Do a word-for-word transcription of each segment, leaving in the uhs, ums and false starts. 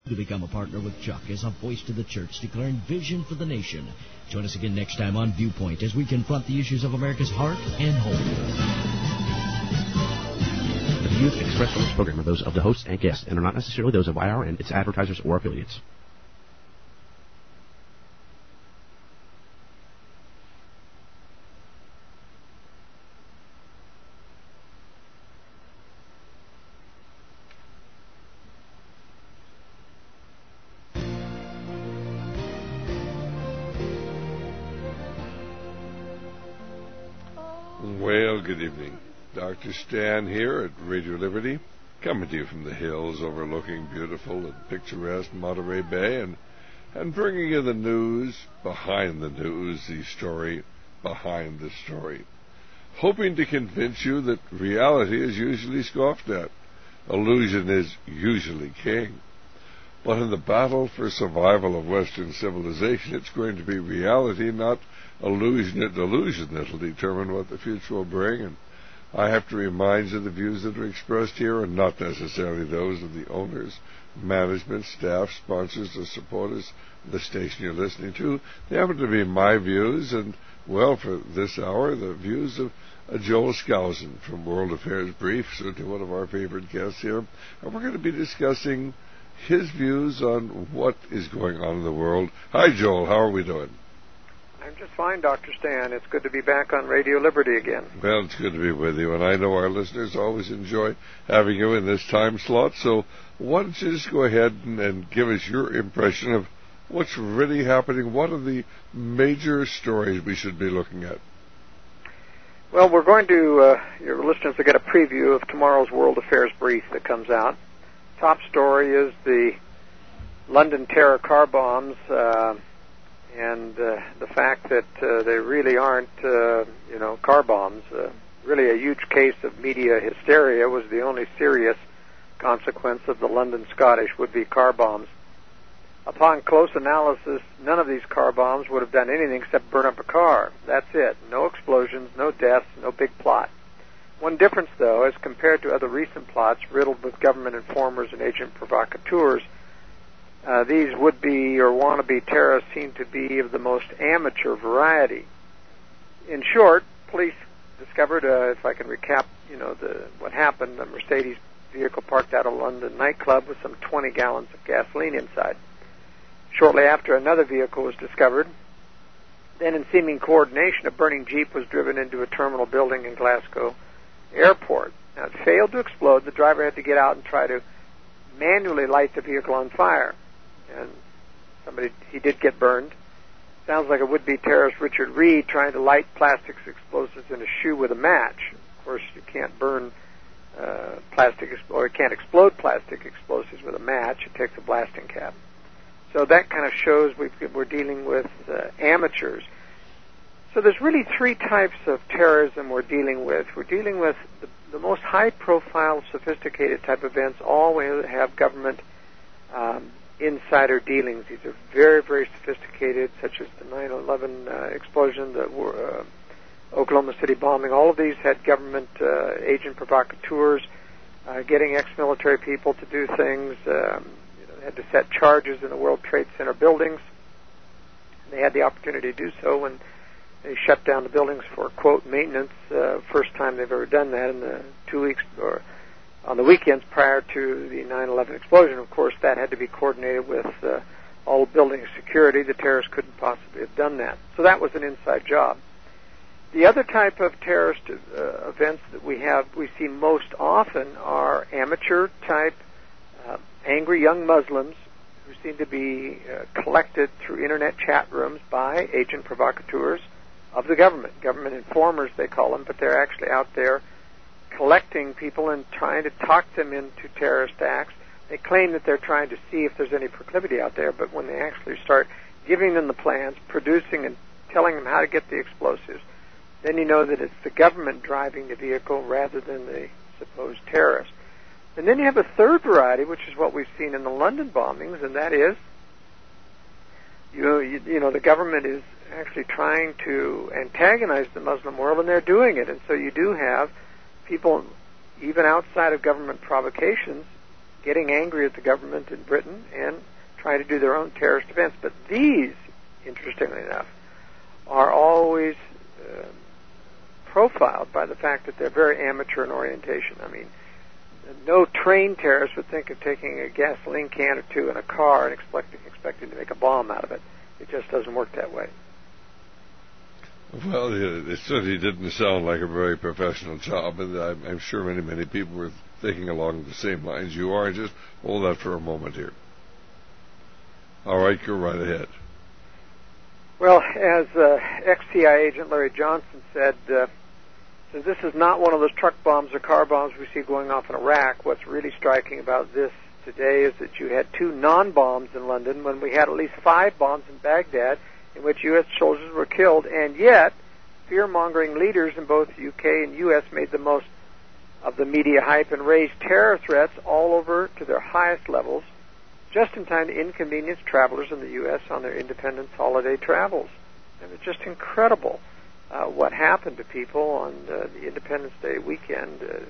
to become a partner with Chuck as a voice to the church, declaring vision for the nation. Join us again next time on Viewpoint as we confront the issues of America's heart and home. The views expressed on this program are those of the hosts and guests and are not necessarily those of I R and its advertisers or affiliates. Well, good evening. Doctor Stan here at Radio Liberty, coming to you from the hills overlooking beautiful and picturesque Monterey Bay, and, and bringing you the news behind the news, the story behind the story. Hoping to convince you that reality is usually scoffed at. Illusion is usually king. But in the battle for survival of Western civilization, it's going to be reality, not illusion or delusion, that will determine what the future will bring. And I have to remind you the views that are expressed here are not necessarily those of the owners, management, staff, sponsors, or supporters of the station you're listening to. They happen to be my views, and, well, for this hour, the views of uh, Joel Skousen from World Affairs Brief, certainly one of our favorite guests here. And we're going to be discussing his views on what is going on in the world. Hi, Joel. How are we doing? I'm just fine, Doctor Stan. It's good to be back on Radio Liberty again. Well, it's good to be with you, and I know our listeners always enjoy having you in this time slot, so why don't you just go ahead and, and give us your impression of what's really happening? What are the major stories we should be looking at? Well, we're going to, uh, your listeners will get a preview of tomorrow's World Affairs Brief that comes out. Top story is the London terror car bombs, uh, and uh, the fact that uh, they really aren't, uh, you know, car bombs. Uh, really a huge case of media hysteria was the only serious consequence of the London Scottish would-be car bombs. Upon close analysis, none of these car bombs would have done anything except burn up a car. That's it. No explosions, no deaths, no big plot. One difference, though, as compared to other recent plots riddled with government informers and agent provocateurs, uh, these would-be or wannabe terrorists seem to be of the most amateur variety. In short, police discovered, uh, if I can recap, you know, the, what happened, a Mercedes vehicle parked out of a London nightclub with some twenty gallons of gasoline inside. Shortly after, another vehicle was discovered. Then, in seeming coordination, a burning Jeep was driven into a terminal building in Glasgow Airport. Now, it failed to explode. The driver had to get out and try to manually light the vehicle on fire. And somebody, he did get burned. Sounds like a would-be terrorist, Richard Reed, trying to light plastics explosives in a shoe with a match. Of course, you can't burn uh, plastic, or you can't explode plastic explosives with a match. It takes a blasting cap. So that kind of shows we've, we're dealing with uh, amateurs. So there's really three types of terrorism we're dealing with. We're dealing with the, the most high-profile, sophisticated type events, all we have government um, insider dealings. These are very, very sophisticated, such as the nine eleven uh, explosion, the uh, Oklahoma City bombing. All of these had government uh, agent provocateurs uh, getting ex-military people to do things. Um, you know, they had to set charges in the World Trade Center buildings. They had the opportunity to do so when they shut down the buildings for, quote, maintenance. Uh, first time they've ever done that in the two weeks or on the weekends prior to the nine eleven explosion. Of course, that had to be coordinated with uh, all building security. The terrorists couldn't possibly have done that. So that was an inside job. The other type of terrorist uh, events that we have, we see most often are amateur-type, uh, angry young Muslims who seem to be uh, collected through Internet chat rooms by agent provocateurs of the government. Government informers, they call them, but they're actually out there collecting people and trying to talk them into terrorist acts. They claim that they're trying to see if there's any proclivity out there, but when they actually start giving them the plans, producing and telling them how to get the explosives, then you know that it's the government driving the vehicle rather than the supposed terrorist. And then you have a third variety, which is what we've seen in the London bombings, and that is, you know, you, you know, the government is actually trying to antagonize the Muslim world, and they're doing it. And so you do have people, even outside of government provocations, getting angry at the government in Britain and trying to do their own terrorist events. But these, interestingly enough, are always uh, profiled by the fact that they're very amateur in orientation. I mean, no trained terrorist would think of taking a gasoline can or two in a car and expecting, expecting to make a bomb out of it. It just doesn't work that way. Well, it certainly didn't sound like a very professional job, and I'm, I'm sure many, many people were thinking along the same lines you are. Just hold that for a moment here. All right, go right ahead. Well, as uh, ex-C I A agent Larry Johnson said, uh, so this is not one of those truck bombs or car bombs we see going off in Iraq. What's really striking about this today is that you had two non-bombs in London when we had at least five bombs in Baghdad in which U S soldiers were killed, and yet fear-mongering leaders in both U K and U S made the most of the media hype and raised terror threats all over to their highest levels, just in time to inconvenience travelers in the U S on their Independence holiday travels. And it's just incredible uh, what happened to people on uh, the Independence Day weekend. Uh,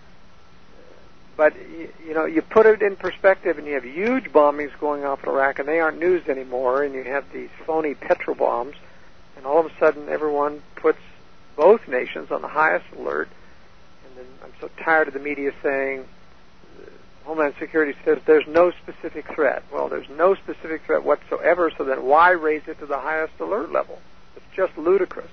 but, you, you know, you put it in perspective and you have huge bombings going off in Iraq, and they aren't news anymore, and you have these phony petrol bombs, and all of a sudden everyone puts both nations on the highest alert. And then I'm so tired of the media saying, Homeland Security says there's no specific threat. Well, there's no specific threat whatsoever, so then why raise it to the highest alert level? It's just ludicrous.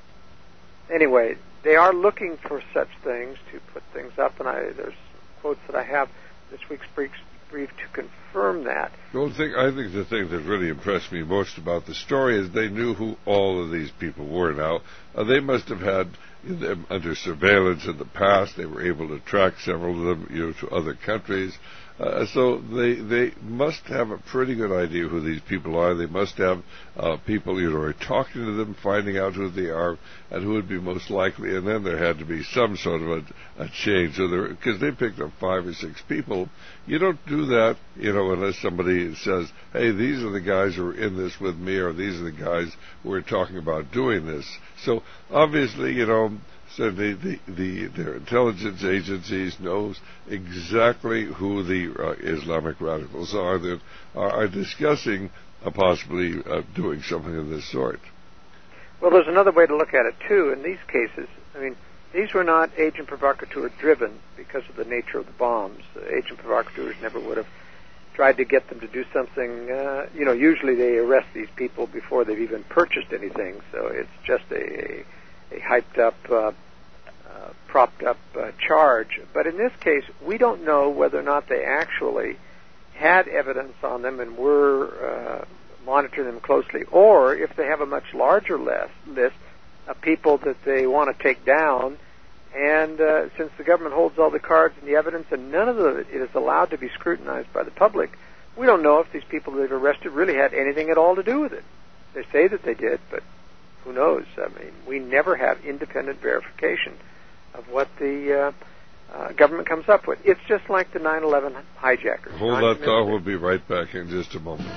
Anyway, they are looking for such things to put things up, and I, there's quotes that I have this week's brief, brief to confirm that. Well, thing, I think the thing that really impressed me most about the story is they knew who all of these people were now. Uh, they must have had them under surveillance in the past. They were able to track several of them, you know, to other countries. Uh, so they they must have a pretty good idea who these people are. They must have uh, people, you know, are talking to them, finding out who they are and who would be most likely. And then there had to be some sort of a, a change, so because they picked up five or six people. You don't do that, you know, unless somebody says, "Hey, these are the guys who are in this with me," or "These are the guys who are talking about doing this." So obviously, you know. Certainly, the, the, their intelligence agencies knows exactly who the uh, Islamic radicals are that are, are discussing uh, possibly uh, doing something of this sort. Well, there's another way to look at it, too. In these cases, I mean, these were not agent provocateur driven because of the nature of the bombs. Uh, agent provocateurs never would have tried to get them to do something. Uh, you know, usually they arrest these people before they've even purchased anything, so it's just a, a, a hyped-up uh, Uh, propped up uh, charge. But in this case, we don't know whether or not they actually had evidence on them and were uh, monitoring them closely, or if they have a much larger list, list of people that they want to take down. And uh, since the government holds all the cards and the evidence and none of it is allowed to be scrutinized by the public, we don't know if these people they've arrested really had anything at all to do with it. They say that they did, but who knows? I mean, we never have independent verification of what the uh, uh, government comes up with. It's just like the nine eleven hijackers. Hold that thought. We'll be right back in just a moment.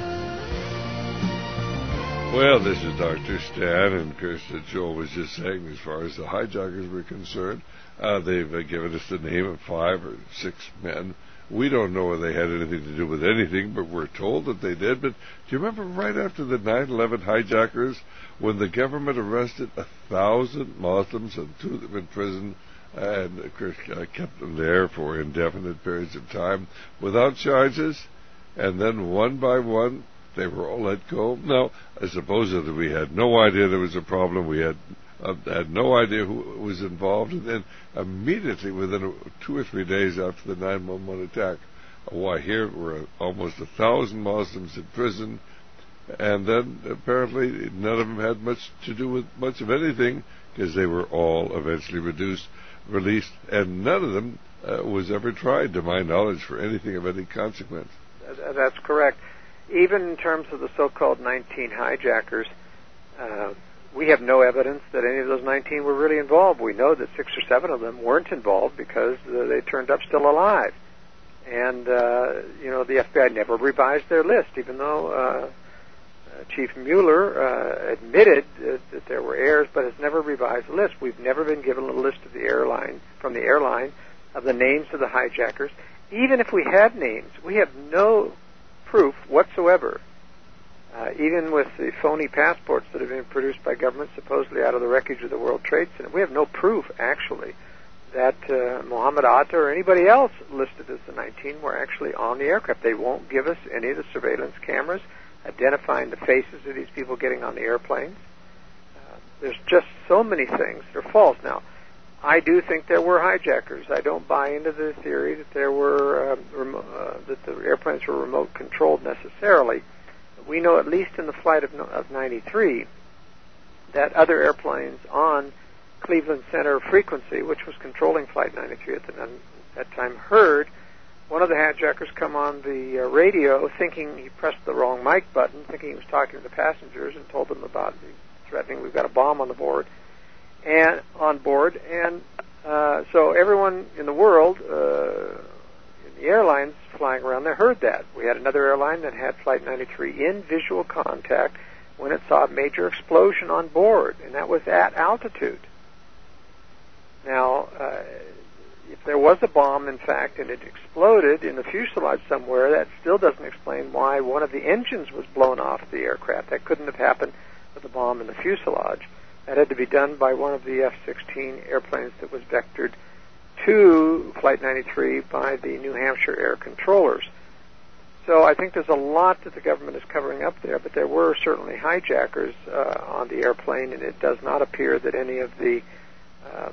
Well, this is Doctor Stan, and of course, uh, Joel was just saying, as far as the hijackers were concerned, uh, they've uh, given us the name of five or six men. We don't know whether they had anything to do with anything, but we're told that they did. But do you remember right after the nine eleven hijackers, when the government arrested a thousand Muslims and threw them in prison, and of course uh, kept them there for indefinite periods of time without charges, and then one by one they were all let go? Now, I suppose that we had no idea there was a problem. We had uh, had no idea who was involved, and then immediately within two or three days after the nine one one attack, why, here were almost a thousand Muslims in prison, and then apparently none of them had much to do with much of anything, because they were all eventually reduced, released, and none of them uh, was ever tried, to my knowledge, for anything of any consequence. That's correct. Even in terms of the so-called nineteen hijackers, uh, we have no evidence that any of those nineteen were really involved. We know that six or seven of them weren't involved because uh, they turned up still alive. And, uh, you know, the F B I never revised their list, even though uh, uh, Chief Mueller uh, admitted uh, that there were errors, but has never revised the list. We've never been given a list of the airline, from the airline, of the names of the hijackers. even if we had names, we have no proof whatsoever, uh, even with the phony passports that have been produced by government supposedly out of the wreckage of the World Trade Center. We have no proof, actually, that uh, Mohammed Atta or anybody else listed as the nineteen were actually on the aircraft. They won't give us any of the surveillance cameras identifying the faces of these people getting on the airplanes. Uh, there's just so many things that are false. Now, I do think there were hijackers. I don't buy into the theory that there were um, remo- uh, that the airplanes were remote controlled necessarily. We know, at least in the flight of, of ninety-three, that other airplanes on Cleveland Center frequency, which was controlling Flight ninety-three at, the, at that time, heard one of the hijackers come on the uh, radio thinking he pressed the wrong mic button, thinking he was talking to the passengers, and told them about the threatening, we've got a bomb on the board, and on board, and uh, so everyone in the world, uh, in the airlines flying around there, heard that. We had another airline that had Flight ninety-three in visual contact when it saw a major explosion on board, and that was at altitude. Now, uh, if there was a bomb, in fact, and it exploded in the fuselage somewhere, that still doesn't explain why one of the engines was blown off the aircraft. That couldn't have happened with a bomb in the fuselage. That had to be done by one of the F sixteen airplanes that was vectored to Flight ninety-three by the New Hampshire Air Controllers. So I think there's a lot that the government is covering up there, but there were certainly hijackers uh, on the airplane, and it does not appear that any of the um,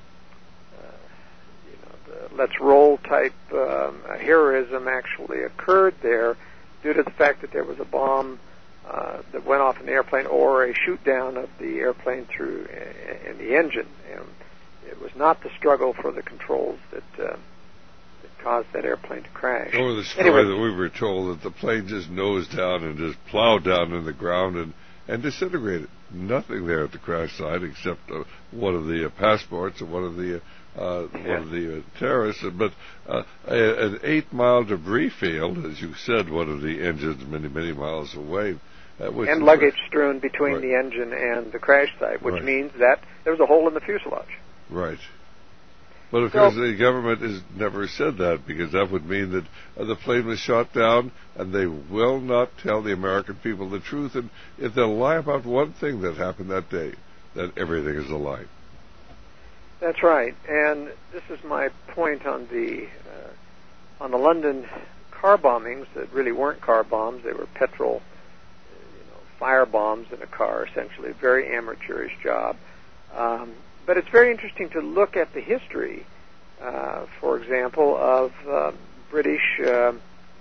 let's roll type um, heroism actually occurred there due to the fact that there was a bomb uh, that went off in the airplane or a shoot down of the airplane through in the engine. And it was not the struggle for the controls that, uh, that caused that airplane to crash. Or the story anyway, that we were told that the plane just nosed down and just plowed down in the ground and, and disintegrated. Nothing there at the crash site except uh, one of the uh, passports and one of the uh, Uh, yeah. one of the uh, terrorists, but uh, a, an eight-mile debris field, as you said, one of the engines many, many miles away. Uh, and luggage strewn between right. the engine and the crash site, which right. means that there was a hole in the fuselage. Right. But of so, course, the government has never said that, because that would mean that uh, the plane was shot down, and they will not tell the American people the truth. And if they'll lie about one thing that happened that day, then everything is a lie. That's right, and this is my point on the uh, on the London car bombings that really weren't car bombs; they were petrol, you know, fire bombs in a car. Essentially, a very amateurish job. Um, but it's very interesting to look at the history, uh, for example, of uh, British uh, uh,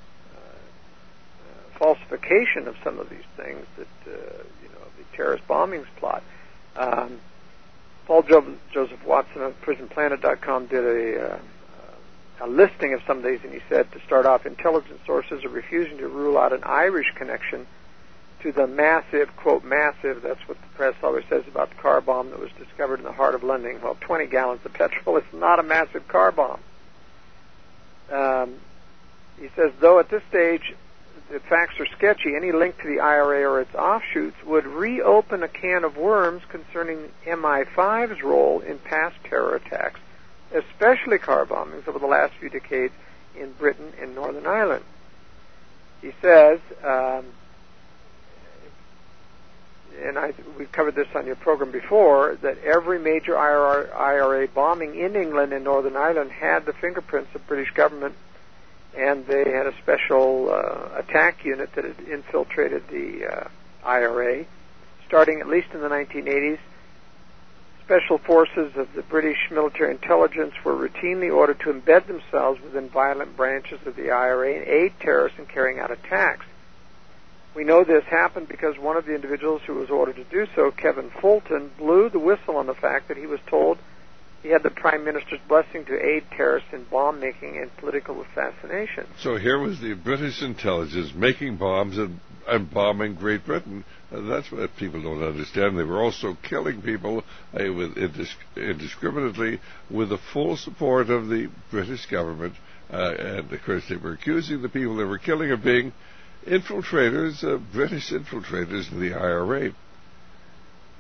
falsification of some of these things. That uh, you know, the terrorist bombings plot. Um, Paul jo- Joseph Watson of prison planet dot com did a, uh, a listing of some of these, and he said, to start off, intelligence sources are refusing to rule out an Irish connection to the massive, quote, massive, that's what the press always says about the car bomb that was discovered in the heart of London. Well, twenty gallons of petrol is not a massive car bomb. Um, he says, though at this stage the facts are sketchy, any link to the I R A or its offshoots would reopen a can of worms concerning M I five's role in past terror attacks, especially car bombings over the last few decades in Britain and Northern Ireland. He says, um, and I, we've covered this on your program before, that every major I R A bombing in England and Northern Ireland had the fingerprints of British government, and they had a special uh, attack unit that had infiltrated the uh, I R A. Starting at least in the nineteen eighties, special forces of the British military intelligence were routinely ordered to embed themselves within violent branches of the I R A and aid terrorists in carrying out attacks. We know this happened because one of the individuals who was ordered to do so, Kevin Fulton, blew the whistle on the fact that he was told he had the Prime Minister's blessing to aid terrorists in bomb-making and political assassination. So here was the British intelligence making bombs and, and bombing Great Britain. And that's what people don't understand. They were also killing people uh, with indisc- indiscriminately with the full support of the British government. Uh, and, of course, they were accusing the people they were killing of being infiltrators, uh, British infiltrators in the I R A.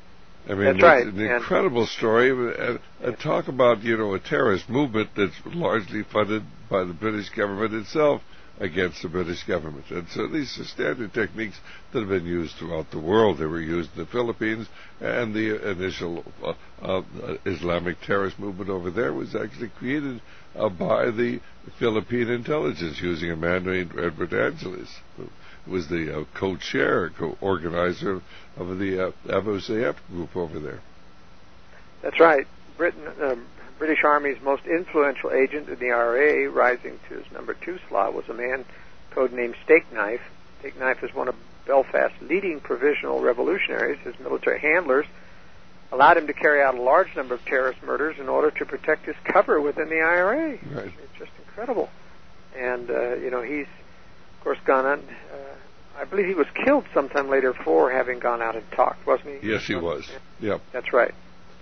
I mean, that's it's right. an incredible and story. And, and talk about, you know, a terrorist movement that's largely funded by the British government itself against the British government. And so these are standard techniques that have been used throughout the world. They were used in the Philippines, and the initial uh, uh, Islamic terrorist movement over there was actually created uh, by the Philippine intelligence using a man named Edward Angeles, who was the uh, co-chair, co-organizer of the uh, Abu Sayyaf group over there. That's right. Britain, uh, British Army's most influential agent in the I R A, rising to his number two slot, was a man codenamed Steak Knife. Steak Knife is one of Belfast's leading provisional revolutionaries. His military handlers allowed him to carry out a large number of terrorist murders in order to protect his cover within the I R A. Right. It's just incredible. And, uh, you know, he's, of course, gone on. Uh, I believe he was killed sometime later for having gone out and talked, wasn't he? Yes, he was. Yep. That's right.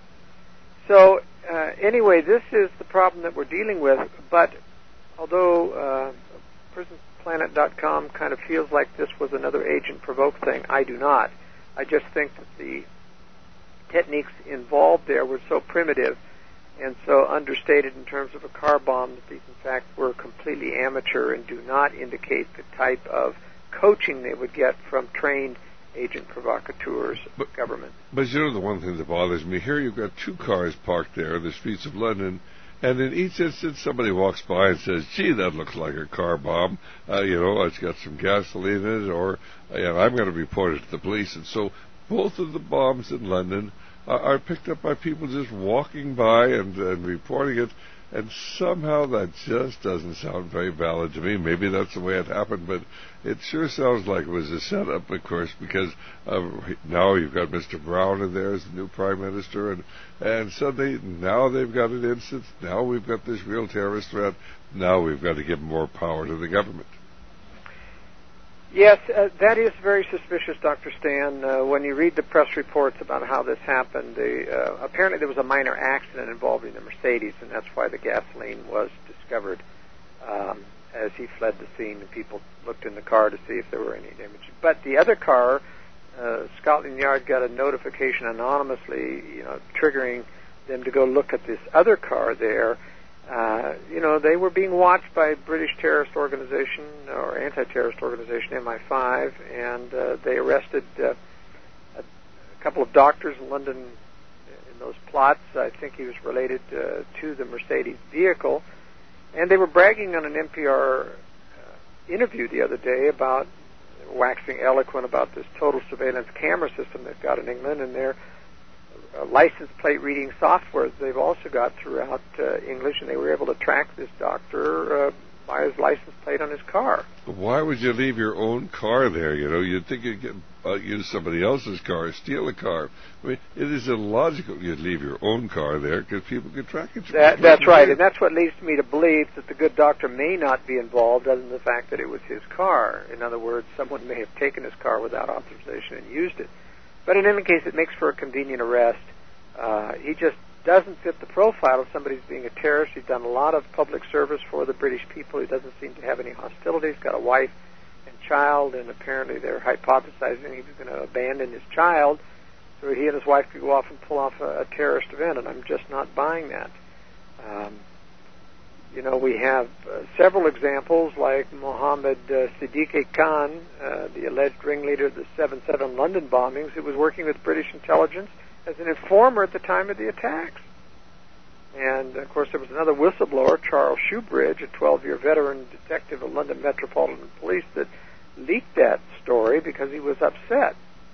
So, uh, anyway, this is the problem that we're dealing with, but although uh, prison planet dot com kind of feels like this was another agent-provoked thing, I do not. I just think that the techniques involved there were so primitive and so understated in terms of a car bomb that these, in fact, were completely amateur and do not indicate the type of coaching they would get from trained agent provocateurs of but, government. But you know the one thing that bothers me? Here you've got two cars parked there in the streets of London, and in each instance somebody walks by and says, gee, that looks like a car bomb. Uh, you know, it's got some gasoline in it, or uh, you know, I'm going to report it to the police. And so both of the bombs in London uh, are picked up by people just walking by and, and reporting it. And somehow that just doesn't sound very valid to me. Maybe that's the way it happened, but it sure sounds like it was a setup, of course, because uh, now you've got Mister Brown in there as the new Prime Minister, and, and suddenly now they've got an instance, now we've got this real terrorist threat, now we've got to give more power to the government. Yes, uh, that is very suspicious, Doctor Stan. Uh, when you read the press reports about how this happened, the, uh, apparently there was a minor accident involving the Mercedes, and that's why the gasoline was discovered um, as he fled the scene, and people looked in the car to see if there were any damage. But the other car, uh, Scotland Yard got a notification anonymously, you know, triggering them to go look at this other car there. Uh, you know, they were being watched by British terrorist organization or anti-terrorist organization M I five, and uh, they arrested uh, a, a couple of doctors in London in those plots. I think he was related uh, to the Mercedes vehicle, and they were bragging on an N P R uh, interview the other day about waxing eloquent about this total surveillance camera system they've got in England, and their uh, license plate reading software they've also got throughout uh, English, and they were able to track this doctor uh, by his license plate on his car. Why would you leave your own car there? You know, you'd think you'd get, uh, use somebody else's car, steal a car. I mean, it is illogical you'd leave your own car there because people could track it. That, that's right, and that's what leads me to believe that the good doctor may not be involved other than the fact that it was his car. In other words, someone may have taken his car without authorization and used it. But in any case, it makes for a convenient arrest. Uh, he just doesn't fit the profile of somebody who's being a terrorist. He's done a lot of public service for the British people. He doesn't seem to have any hostility. He's got a wife and child, and apparently they're hypothesizing he was going to abandon his child so he and his wife could go off and pull off a, a terrorist event, and I'm just not buying that. Um, you know, we have uh, several examples like Mohammed uh, Siddique Khan, uh, the alleged ringleader of the seven seven London bombings, who was working with British intelligence as an informer at the time of the attacks. And, of course, there was another whistleblower, Charles Shoebridge, a twelve-year veteran detective of London Metropolitan Police, that leaked that story because he was upset.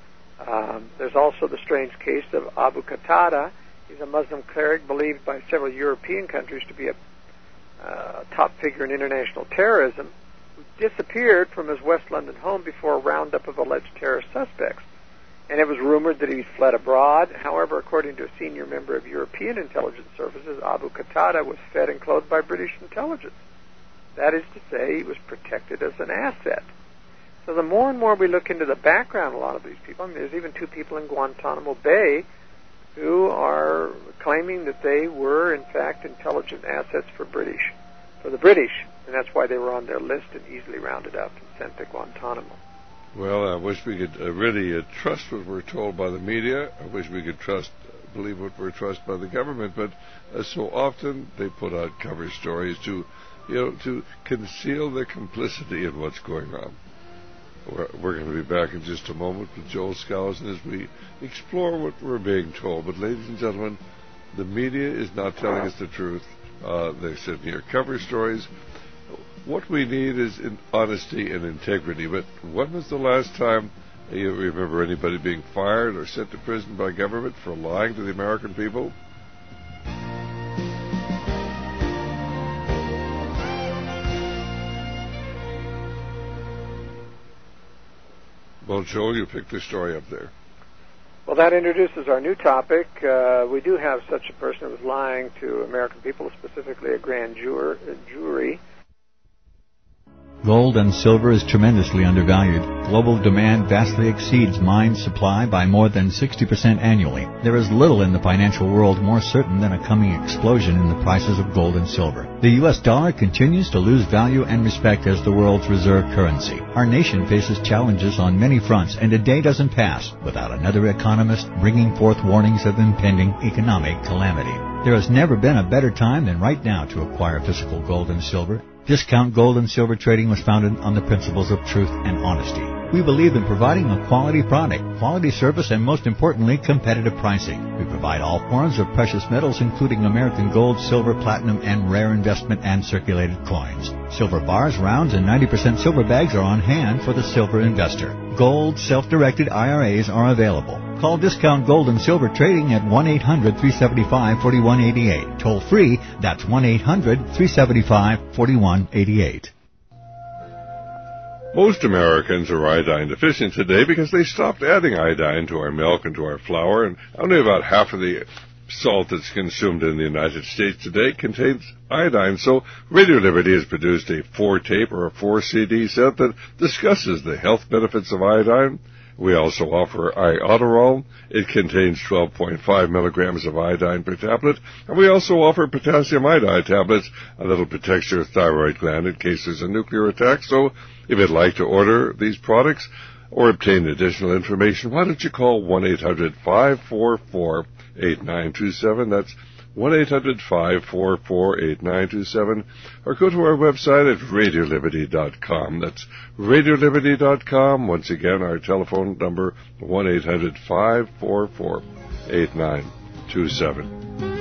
Um, there's also the strange case of Abu Qatada. He's a Muslim cleric believed by several European countries to be a uh, top figure in international terrorism, who disappeared from his West London home before a roundup of alleged terrorist suspects. And it was rumored that he fled abroad. However, according to a senior member of European intelligence services, Abu Qatada was fed and clothed by British intelligence. That is to say, he was protected as an asset. So the more and more we look into the background of a lot of these people, I mean, there's even two people in Guantanamo Bay who are claiming that they were, in fact, intelligent assets for British, for the British, and that's why they were on their list and easily rounded up and sent to Guantanamo. Well, I wish we could uh, really uh, trust what we're told by the media. I wish we could trust, believe what we're trusted by the government. But uh, so often they put out cover stories to, you know, to conceal their complicity in what's going on. We're, we're going to be back in just a moment with Joel Skousen as we explore what we're being told. But ladies and gentlemen, the media is not telling us the truth. Uh, they said here cover stories. What we need is in honesty and integrity. But when was the last time you remember anybody being fired or sent to prison by government for lying to the American people? Well, Joel, you picked the story up there. Well, that introduces our new topic. Uh, we do have such a person who was lying to American people, specifically a grand juror, a jury. Gold and silver is tremendously undervalued. Global demand vastly exceeds mine supply by more than sixty percent annually. There is little in the financial world more certain than a coming explosion in the prices of gold and silver. The U S dollar continues to lose value and respect as the world's reserve currency. Our nation faces challenges on many fronts, and a day doesn't pass without another economist bringing forth warnings of impending economic calamity. There has never been a better time than right now to acquire physical gold and silver. Discount Gold and Silver Trading was founded on the principles of truth and honesty. We believe in providing a quality product, quality service, and most importantly, competitive pricing. We provide all forms of precious metals, including American gold, silver, platinum, and rare investment and circulated coins. Silver bars, rounds, and ninety percent silver bags are on hand for the silver investor. Gold self-directed I R As are available. Call Discount Gold and Silver Trading at one eight hundred, three seven five, four one eight eight. Toll free, that's one eight hundred, three seven five, four one eight eight. Most Americans are iodine deficient today because they stopped adding iodine to our milk and to our flour, and only about half of the salt that's consumed in the United States today contains iodine. So Radio Liberty has produced a four-tape or a four-C D set that discusses the health benefits of iodine. We also offer Iodoral. It contains twelve point five milligrams of iodine per tablet. And we also offer potassium iodide tablets that'll protect your thyroid gland in case there's a nuclear attack. So if you'd like to order these products or obtain additional information, why don't you call one eight hundred, five four four, eight nine two seven. That's one eight hundred, five four four, eight nine two seven, or go to our website at radio liberty dot com. That's radio liberty dot com. Once again, our telephone number, one eight hundred, five four four, eight nine two seven.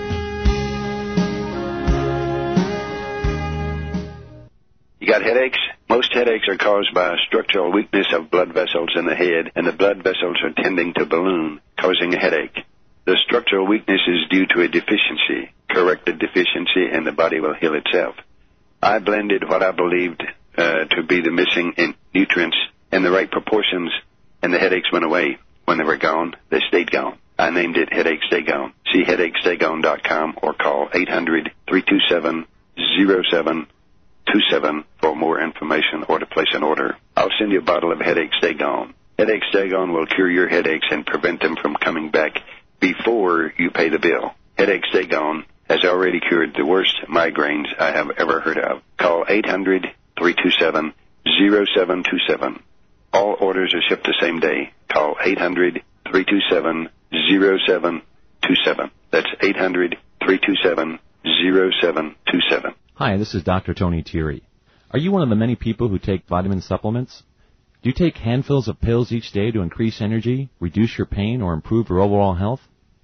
You got headaches? Most headaches are caused by a structural weakness of blood vessels in the head, and the blood vessels are tending to balloon, causing a headache. The structural weakness is due to a deficiency. Correct the deficiency, and the body will heal itself. I blended what I believed uh, to be the missing in nutrients in the right proportions, and the headaches went away. When they were gone, they stayed gone. I named it Headache Stay Gone. See headache stay gone dot com or call eight hundred, three two seven, zero seven two seven for more information or to place an order. I'll send you a bottle of Headache Stay Gone. Headache Stay Gone will cure your headaches and prevent them from coming back before you pay the bill. Headache Stay Gone has already cured the worst migraines I have ever heard of. Call eight hundred, three two seven, zero seven two seven. All orders are shipped the same day. Call eight hundred, three two seven, zero seven two seven. That's eight hundred, three two seven, zero seven two seven. Hi, this is Doctor Tony Thierry. Are you one of the many people who take vitamin supplements? Do you take handfuls of pills each day to increase energy, reduce your pain, or improve your overall health?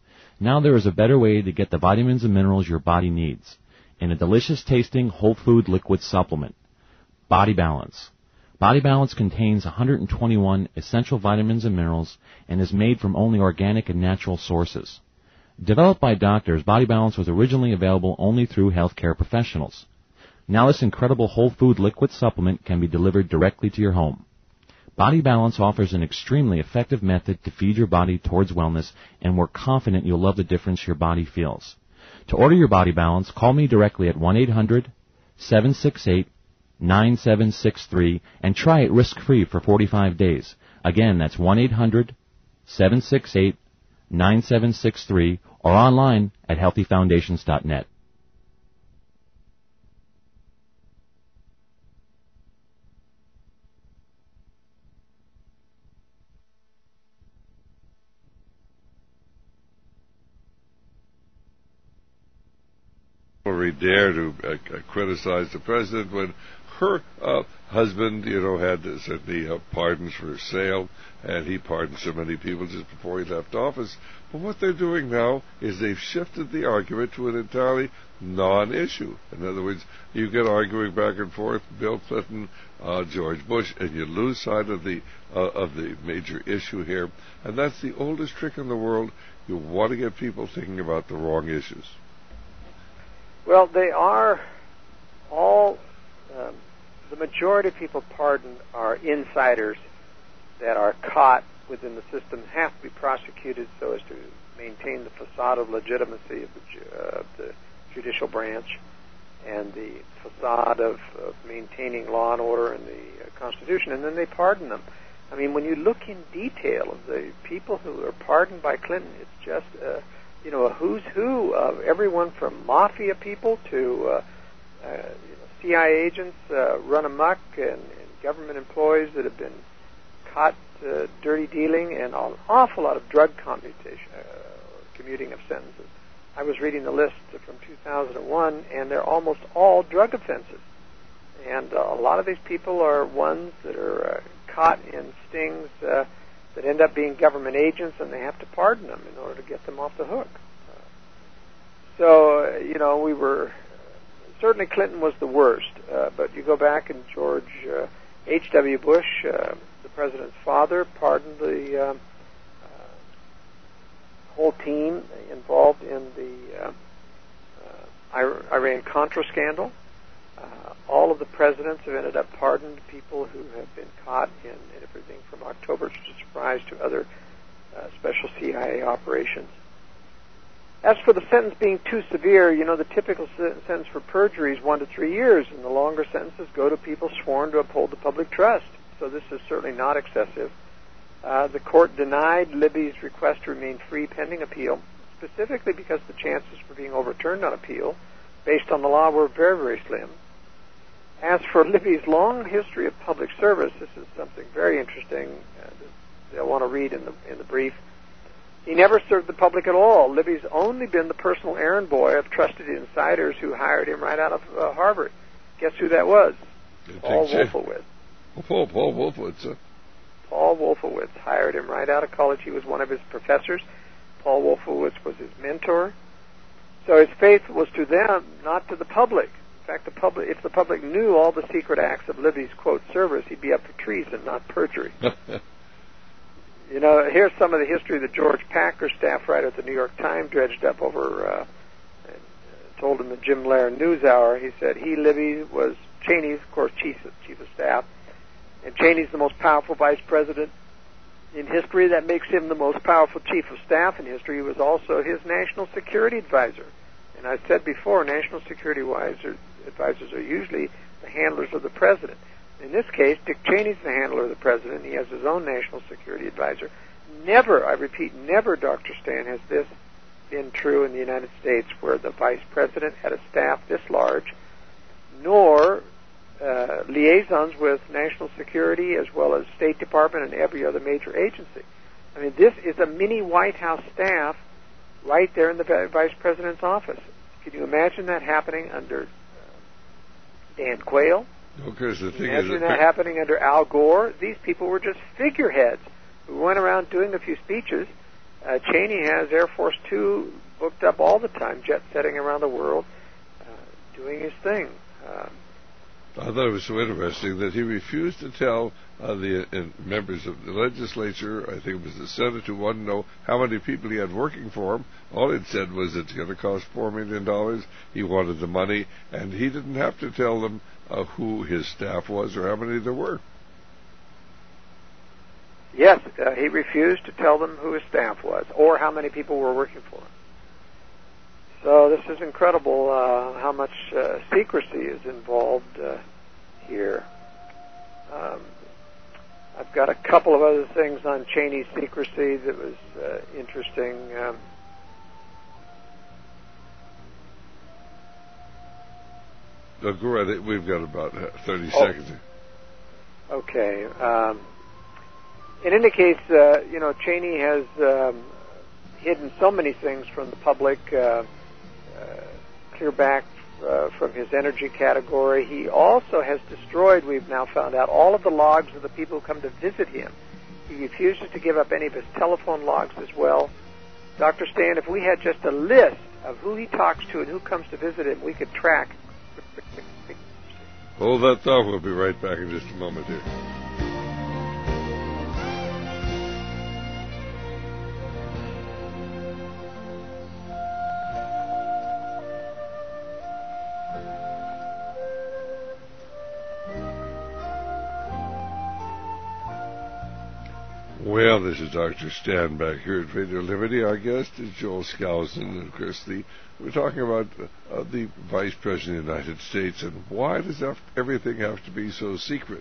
Now there is a better way to get the vitamins and minerals your body needs in a delicious-tasting whole food liquid supplement, Body Balance. Body Balance contains one hundred twenty-one essential vitamins and minerals and is made from only organic and natural sources. Developed by doctors, Body Balance was originally available only through healthcare professionals. Now this incredible whole food liquid supplement can be delivered directly to your home. Body Balance offers an extremely effective method to feed your body towards wellness, and we're confident you'll love the difference your body feels. To order your Body Balance, call me directly at one eight hundred, seven six eight, nine seven six three and try it risk-free for forty-five days. Again, that's one eight hundred, seven six eight, nine seven six three or online at healthy foundations dot net. Hillary dare to uh, criticize the president when her uh, husband, you know, had certainly uh, pardons for sale, and he pardoned so many people just before he left office. But what they're doing now is they've shifted the argument to an entirely non-issue. In other words, you get arguing back and forth, Bill Clinton, uh, George Bush, and you lose sight of the uh, of the major issue here. And that's the oldest trick in the world. You want to get people thinking about the wrong issues. Well, they are all, um, the majority of people pardoned are insiders that are caught within the system, have to be prosecuted so as to maintain the facade of legitimacy of the, uh, the judicial branch and the facade of, of maintaining law and order and the uh, Constitution, and then they pardon them. I mean, when you look in detail of the people who are pardoned by Clinton, it's just, uh, you know, a who's who of everyone from mafia people to uh, uh, you know, C I A agents uh, run amok and, and government employees that have been caught uh, dirty dealing, and an awful lot of drug commutation, uh, commuting of sentences. I was reading the list from two thousand one, and they're almost all drug offenses. And uh, a lot of these people are ones that are uh, caught in stings uh, that end up being government agents, and they have to pardon them in order to get them off the hook. Uh, so, uh, you know, we were... Certainly Clinton was the worst, uh, but you go back and George uh, H W. Bush, uh, the president's father, pardoned the um, uh, whole team involved in the uh, uh, Iran-Contra scandal. Uh, all of the presidents have ended up pardoned people who have been caught in, in everything from October to Surprise to other uh, special C I A operations. As for the sentence being too severe, you know, the typical sentence for perjury is one to three years, and the longer sentences go to people sworn to uphold the public trust. So this is certainly not excessive. Uh, the court denied Libby's request to remain free pending appeal, specifically because the chances for being overturned on appeal, based on the law, were very, very slim. As for Libby's long history of public service, this is something very interesting uh, that I want to read in the in the brief. He never served the public at all. Libby's only been the personal errand boy of trusted insiders who hired him right out of uh, Harvard. Guess who that was? Paul Wolfowitz. Paul, Paul Wolfowitz. Uh. Paul Wolfowitz hired him right out of college. He was one of his professors. Paul Wolfowitz was his mentor. So his faith was to them, not to the public. In fact, the public, if the public knew all the secret acts of Libby's, quote, service, he'd be up for treason, not perjury. You know, here's some of the history that George Packer, staff writer at the New York Times, dredged up over, uh, and told in the Jim Lehrer NewsHour. He said he, Libby, was Cheney's, of course, chief of, chief of staff, and Cheney's the most powerful vice president in history. That makes him the most powerful chief of staff in history. He was also his national security advisor. And I said before, national security advisors are usually the handlers of the president. In this case, Dick Cheney's the handler of the president. He has his own national security advisor. Never, I repeat, never, Doctor Stan, has this been true in the United States where the vice president had a staff this large, nor uh, liaisons with national security as well as State Department and every other major agency. I mean, this is a mini White House staff right there in the vice president's office. Can you imagine that happening under uh, Dan Quayle? Because the thing Imagine is that happening under Al Gore. These people were just figureheads who went around doing a few speeches. Uh, Cheney has Air Force Two booked up all the time, jet-setting around the world, uh, doing his thing. Uh, I thought it was so interesting that he refused to tell uh, the uh, members of the legislature, I think it was the Senate, who wanted to know how many people he had working for him. All it said was it's going to cost four million dollars. He wanted the money, and he didn't have to tell them uh, who his staff was or how many there were. Yes, uh, he refused to tell them who his staff was or how many people were working for him. So this is incredible uh, how much uh, secrecy is involved uh, here. Um, I've got a couple of other things on Cheney's secrecy that was uh, interesting. Um, no, go ahead. We've got about thirty oh, seconds. Okay. Um, in any case, uh, you know, Cheney has um, hidden so many things from the public. Uh, Uh, clear back uh, from his energy category. He also has destroyed, we've now found out, all of the logs of the people who come to visit him. He refuses to give up any of his telephone logs as well. Doctor Stan, if we had just a list of who he talks to and who comes to visit him, we could track. Hold that thought. We'll be right back in just a moment here. Well, this is Doctor Stan back here at Radio Liberty. Our guest is Joel Skousen, and of course, the, we're talking about uh, the Vice President of the United States, and why does everything have to be so secret?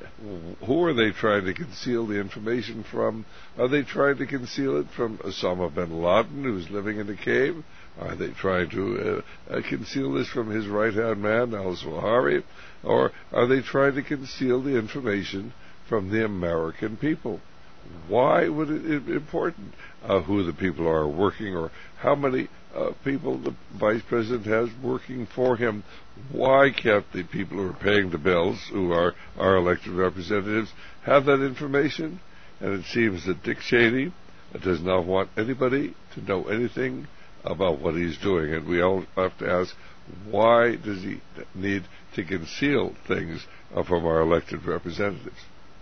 Who are they trying to conceal the information from? Are they trying to conceal it from Osama bin Laden, who's living in a cave? Are they trying to uh, uh, conceal this from his right-hand man, al-Zawahiri? Or are they trying to conceal the information from the American people? Why would it be important uh, who the people are working, or how many uh, people the Vice President has working for him? Why can't the people who are paying the bills, who are our elected representatives, have that information? And it seems that Dick Cheney does not want anybody to know anything about what he's doing. And we all have to ask, why does he need to conceal things uh, from our elected representatives?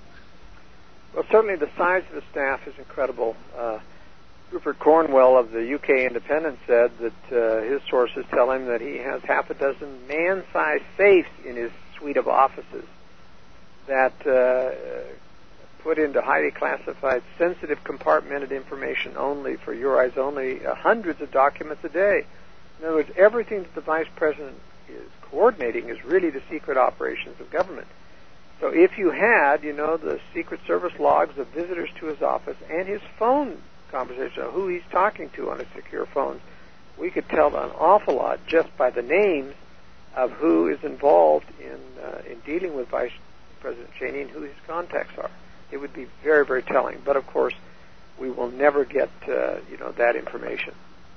Well, certainly the size of the staff is incredible. Uh, Rupert Cornwell of the U K Independent said that uh, his sources tell him that he has half a dozen man-sized safes in his suite of offices that uh, put into highly classified, sensitive, compartmented information only, for your eyes only, uh, hundreds of documents a day. In other words, everything that the Vice President is coordinating is really the secret operations of government. So if you had, you know, the Secret Service logs of visitors to his office and his phone conversation, who he's talking to on his secure phones, we could tell an awful lot just by the names of who is involved in uh, in dealing with Vice President Cheney and who his contacts are. It would be very, very telling. But of course, we will never get, uh, you know, that information.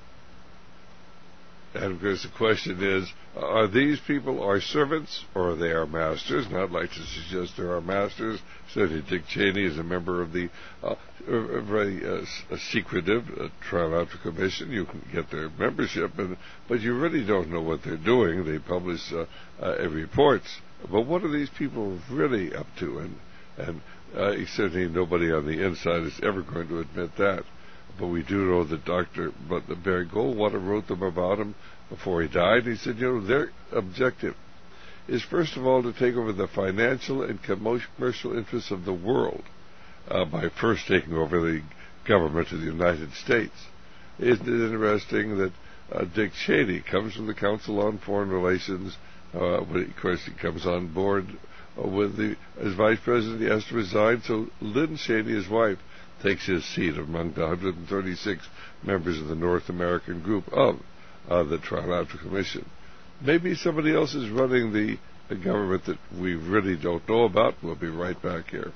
And of course, the question is, are these people our servants or are they our masters? And I'd like to suggest they're our masters. Certainly Dick Cheney is a member of the uh, very uh, secretive uh, Trilateral Commission. You can get their membership, and, but you really don't know what they're doing. They publish uh, uh, reports. But what are these people really up to? And, and uh, certainly nobody on the inside is ever going to admit that. But we do know that Doctor But the Barry Goldwater wrote them about him before he died. He said, you know, their objective is first of all to take over the financial and commercial interests of the world uh, by first taking over the government of the United States. Isn't it interesting that uh, Dick Cheney comes from the Council on Foreign Relations? Uh, but of course, he comes on board uh, with the as vice president. He has to resign. So Lynn Cheney, his wife, takes his seat among the one hundred thirty-six members of the North American group of uh, the Trilateral Commission. Maybe somebody else is running the, the government that we really don't know about. We'll be right back here.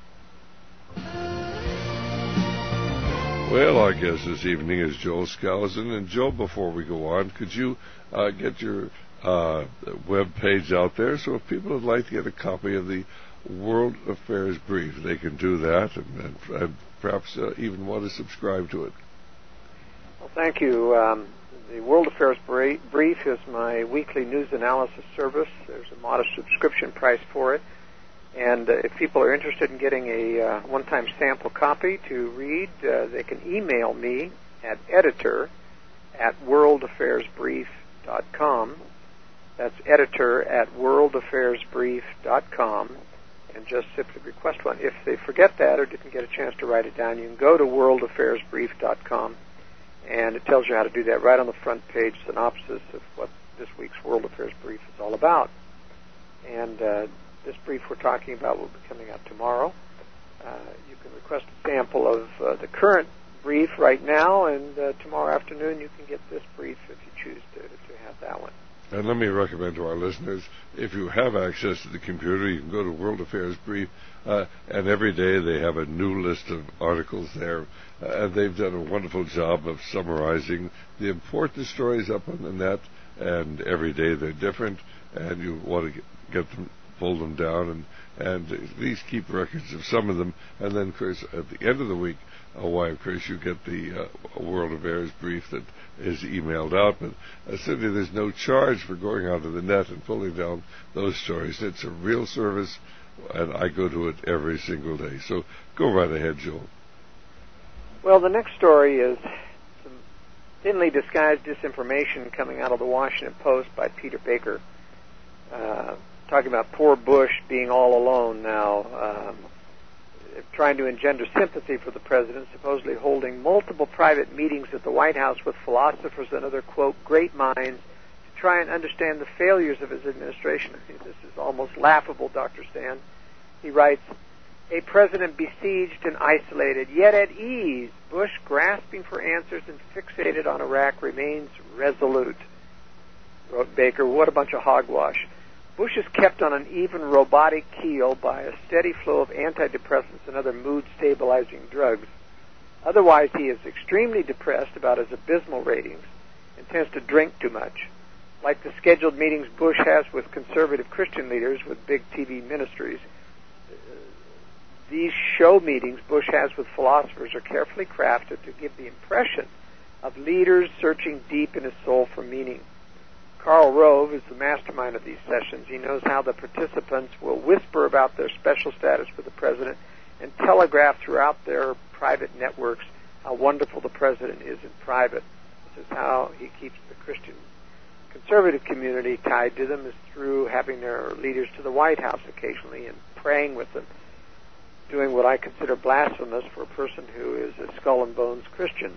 Well, our guest this evening is Joel Skousen. And Joel, before we go on, could you uh, get your uh, web page out there? So if people would like to get a copy of the World Affairs Brief, they can do that, and, and, and perhaps uh, even want to subscribe to it. Well, thank you. Um, the World Affairs Brief is my weekly news analysis service. There's a modest subscription price for it. And uh, if people are interested in getting a uh, one-time sample copy to read, uh, they can email me at editor at world affairs brief dot com. That's editor at world affairs brief dot com. And just simply request one. If they forget that or didn't get a chance to write it down, you can go to world affairs brief dot com, and it tells you how to do that right on the front page, synopsis of what this week's World Affairs Brief is all about. And uh, this brief we're talking about will be coming out tomorrow. Uh, you can request a sample of uh, the current brief right now, and uh, tomorrow afternoon you can get this brief if you choose to, to have that one. And let me recommend to our listeners, if you have access to the computer, you can go to World Affairs Brief, uh, and every day they have a new list of articles there, uh, and they've done a wonderful job of summarizing the important stories up on the net, and every day they're different, and you want to get, get them, pull them down, and and at least keep records of some of them. And then, Chris, at the end of the week, oh, why, of course, you get the uh, World Affairs brief that is emailed out. But uh, certainly there's no charge for going onto the net and pulling down those stories. It's a real service, and I go to it every single day. So go right ahead, Joel. Well, the next story is some thinly disguised disinformation coming out of the Washington Post by Peter Baker, uh, talking about poor Bush being all alone now, um, trying to engender sympathy for the president, supposedly holding multiple private meetings at the White House with philosophers and other, quote, great minds to try and understand the failures of his administration. I think this is almost laughable, Doctor Stan. He writes, a president besieged and isolated, yet at ease, Bush, grasping for answers and fixated on Iraq, remains resolute. Wrote Baker, what a bunch of hogwash. Bush is kept on an even robotic keel by a steady flow of antidepressants and other mood-stabilizing drugs. Otherwise, he is extremely depressed about his abysmal ratings and tends to drink too much. Like the scheduled meetings Bush has with conservative Christian leaders with big T V ministries, these show meetings Bush has with philosophers are carefully crafted to give the impression of leaders searching deep in his soul for meaning. Karl Rove is the mastermind of these sessions. He knows how the participants will whisper about their special status with the president and telegraph throughout their private networks how wonderful the president is in private. This is how he keeps the Christian conservative community tied to them, is through having their leaders to the White House occasionally and praying with them, doing what I consider blasphemous for a person who is a skull and bones Christian.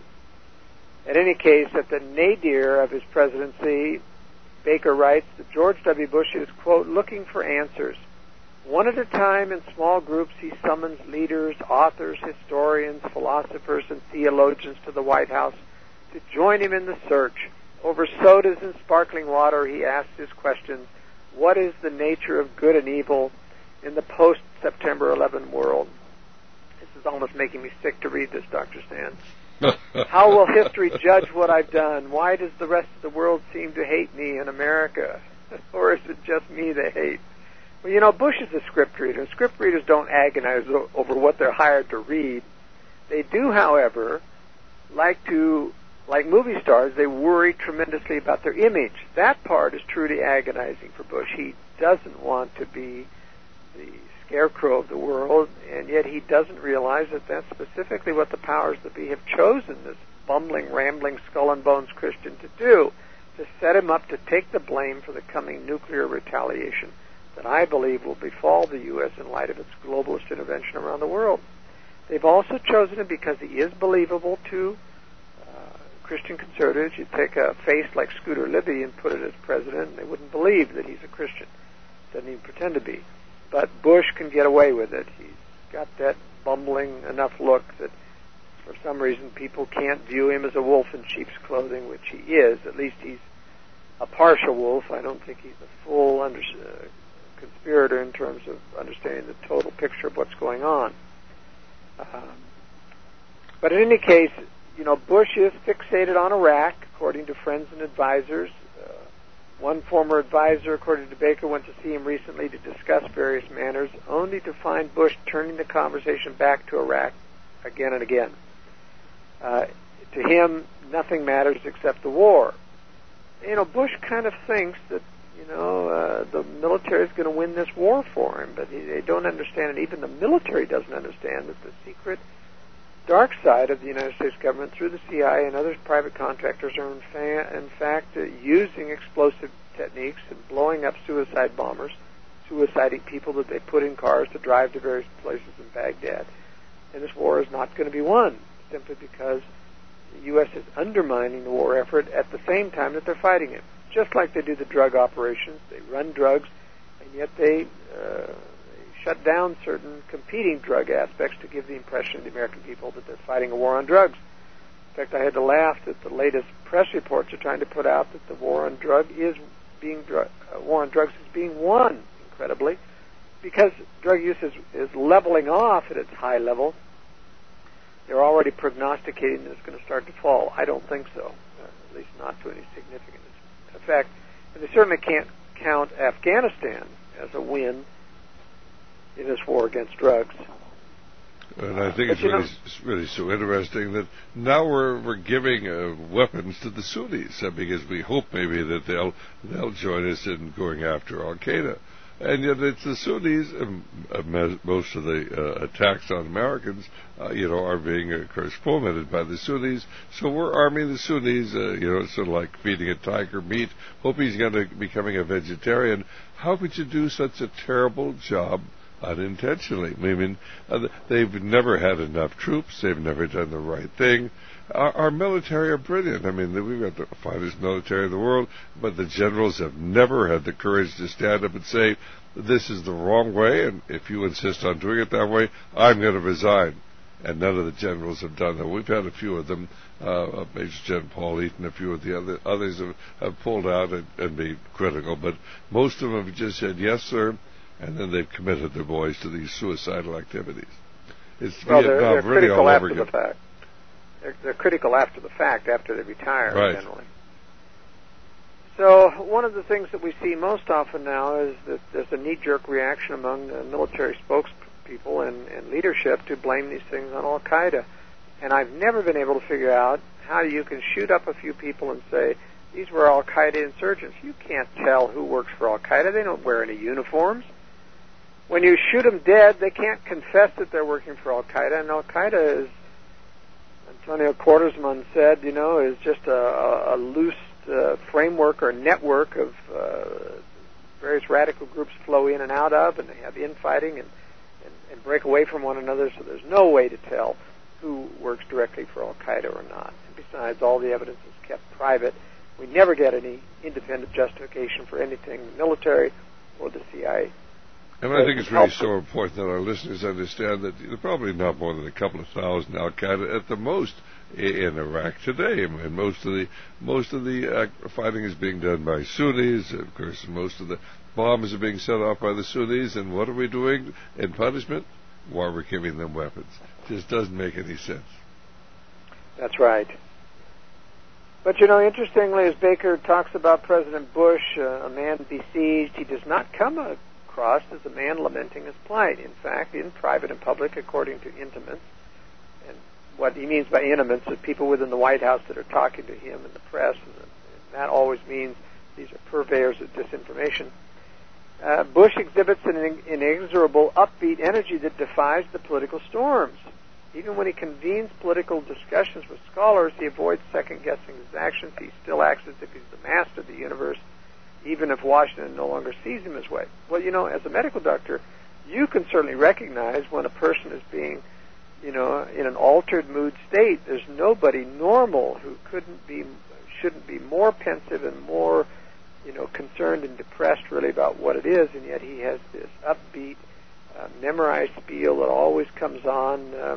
In any case, at the nadir of his presidency, Baker writes that George W. Bush is, quote, looking for answers. One at a time in small groups, he summons leaders, authors, historians, philosophers, and theologians to the White House to join him in the search. Over sodas and sparkling water, he asks his questions. What is the nature of good and evil in the post-September eleventh world? This is almost making me sick to read this, Doctor Stan. How will history judge what I've done? Why does the rest of the world seem to hate me in America? Or is it just me they hate? Well, you know, Bush is a script reader. Script readers don't agonize over what they're hired to read. They do, however, like to, like movie stars, they worry tremendously about their image. That part is truly agonizing for Bush. He doesn't want to be the scarecrow of the world, and yet he doesn't realize that that's specifically what the powers that be have chosen this bumbling, rambling, skull-and-bones Christian to do, to set him up to take the blame for the coming nuclear retaliation that I believe will befall the U S in light of its globalist intervention around the world. They've also chosen him because he is believable to uh, Christian conservatives. You take a face like Scooter Libby and put it as president, and they wouldn't believe that he's a Christian. Doesn't even pretend to be. But Bush can get away with it. He's got that bumbling enough look that for some reason people can't view him as a wolf in sheep's clothing, which he is. At least he's a partial wolf. I don't think he's a full under, uh, conspirator in terms of understanding the total picture of what's going on. Um, but in any case, you know, Bush is fixated on Iraq, according to friends and advisors. Uh, one former advisor, according to Baker, went to see him recently to discuss various matters, only to find Bush turning the conversation back to Iraq again and again. Uh, to him, nothing matters except the war. You know, Bush kind of thinks that, you know, uh, the military is going to win this war for him, but he, they don't understand, and even the military doesn't understand that the secret dark side of the United States government through the C I A and other private contractors are in, fa- in fact uh, using explosive techniques and blowing up suicide bombers, suiciding people that they put in cars to drive to various places in Baghdad. And this war is not going to be won simply because the U S is undermining the war effort at the same time that they're fighting it. Just like they do the drug operations, they run drugs, and yet they, uh, they shut down certain competing drug aspects to give the impression to the American people that they're fighting a war on drugs. In fact, I had to laugh that the latest press reports are trying to put out that the war on drug is being dr- uh, war on drugs is being won, incredibly, because drug use is, is leveling off at its high level. They're already prognosticating that it's going to start to fall. I don't think so, uh, at least not to any significant effect. And they certainly can't count Afghanistan as a win in this war against drugs. And I think But it's you really, know- it's really so interesting that now we're we're giving uh, weapons to the Sunnis uh, because we hope maybe that they'll they'll join us in going after Al Qaeda, and yet it's the Sunnis. Um, uh, me- most of the uh, attacks on Americans, uh, you know, are being of course fomented by the Sunnis. So we're arming the Sunnis. Uh, you know, it's sort of like feeding a tiger meat. Hope he's going to becoming a vegetarian. How could you do such a terrible job? Unintentionally. I mean, uh, they've never had enough troops. They've never done the right thing. Our, our military are brilliant. I mean, we've got the finest military in the world, but the generals have never had the courage to stand up and say, this is the wrong way, and if you insist on doing it that way, I'm going to resign. And none of the generals have done that. We've had a few of them, uh, Major General Paul Eaton, a few of the other, others have, have pulled out and, and been critical, but most of them have just said, yes, sir, and then they've committed their boys to these suicidal activities. It's Well, they're, Vietnam they're really critical all after over the again. fact. They're, they're critical after the fact, after they retire, Right. generally. So one of the things that we see most often now is that there's a knee-jerk reaction among uh, military spokespeople and, and leadership to blame these things on Al-Qaeda. And I've never been able to figure out how you can shoot up a few people and say, these were Al-Qaeda insurgents. You can't tell who works for Al-Qaeda. They don't wear any uniforms. When you shoot them dead, they can't confess that they're working for Al-Qaeda, and Al-Qaeda is, Antonio Quartersman said, you know, is just a, a, a loose uh, framework or network of uh, various radical groups flow in and out of, and they have infighting and, and, and break away from one another, so there's no way to tell who works directly for Al-Qaeda or not. And besides, all the evidence is kept private. We never get any independent justification for anything, the military or the C I A. And I think it's really so important that our listeners understand that there are probably not more than a couple of thousand Al-Qaeda at the most in Iraq today. And most of the most of the uh, fighting is being done by Sunnis. Of course, most of the bombs are being set off by the Sunnis. And what are we doing in punishment? Why we're giving them weapons. It just doesn't make any sense. That's right. But, you know, interestingly, as Baker talks about President Bush, uh, a man besieged, he does not come across as a man lamenting his plight. In fact, in private and public, according to intimates, and what he means by intimates is people within the White House that are talking to him in the press, and, and that always means these are purveyors of disinformation. Uh, Bush exhibits an inexorable, upbeat energy that defies the political storms. Even when he convenes political discussions with scholars, he avoids second-guessing his actions. He still acts as if he's the master of the universe, even if Washington no longer sees him his way. Well, you know, as a medical doctor, you can certainly recognize when a person is being, you know, in an altered mood state. There's nobody normal who couldn't be, shouldn't be more pensive and more, you know, concerned and depressed really about what it is, and yet he has this upbeat, Uh, memorized spiel that always comes on. Um,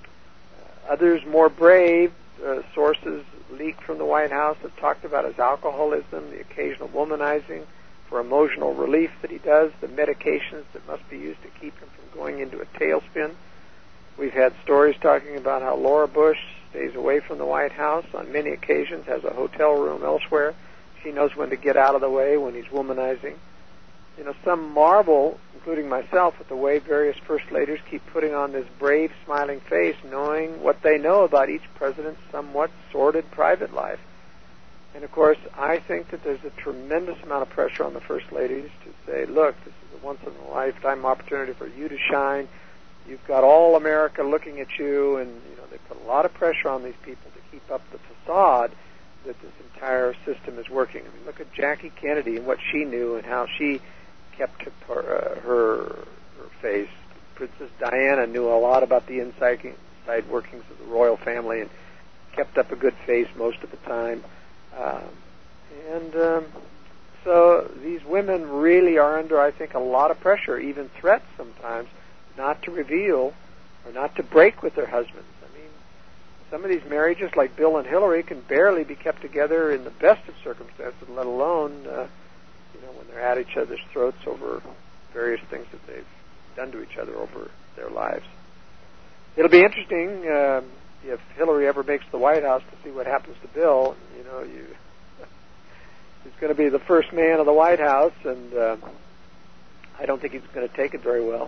uh, others more brave uh, sources leaked from the White House have talked about his alcoholism, the occasional womanizing for emotional relief that he does, the medications that must be used to keep him from going into a tailspin. We've had stories talking about how Laura Bush stays away from the White House on many occasions, has a hotel room elsewhere. She knows when to get out of the way when he's womanizing. You know, some marvel, including myself, at the way various first ladies keep putting on this brave, smiling face, knowing what they know about each president's somewhat sordid private life. And, of course, I think that there's a tremendous amount of pressure on the first ladies to say, look, this is a once-in-a-lifetime opportunity for you to shine. You've got all America looking at you, and, you know, they put a lot of pressure on these people to keep up the facade that this entire system is working. I mean, look at Jackie Kennedy and what she knew and how she kept her, uh, her her face. Princess Diana knew a lot about the inside, inside workings of the royal family and kept up a good face most of the time. Um, and um, so these women really are under, I think, a lot of pressure, even threats sometimes, not to reveal or not to break with their husbands. I mean, some of these marriages, like Bill and Hillary, can barely be kept together in the best of circumstances, let alone uh, you know, when they're at each other's throats over various things that they've done to each other over their lives. It'll be interesting uh, if Hillary ever makes the White House to see what happens to Bill. You know, you he's going to be the first man of the White House, and uh, I don't think he's going to take it very well.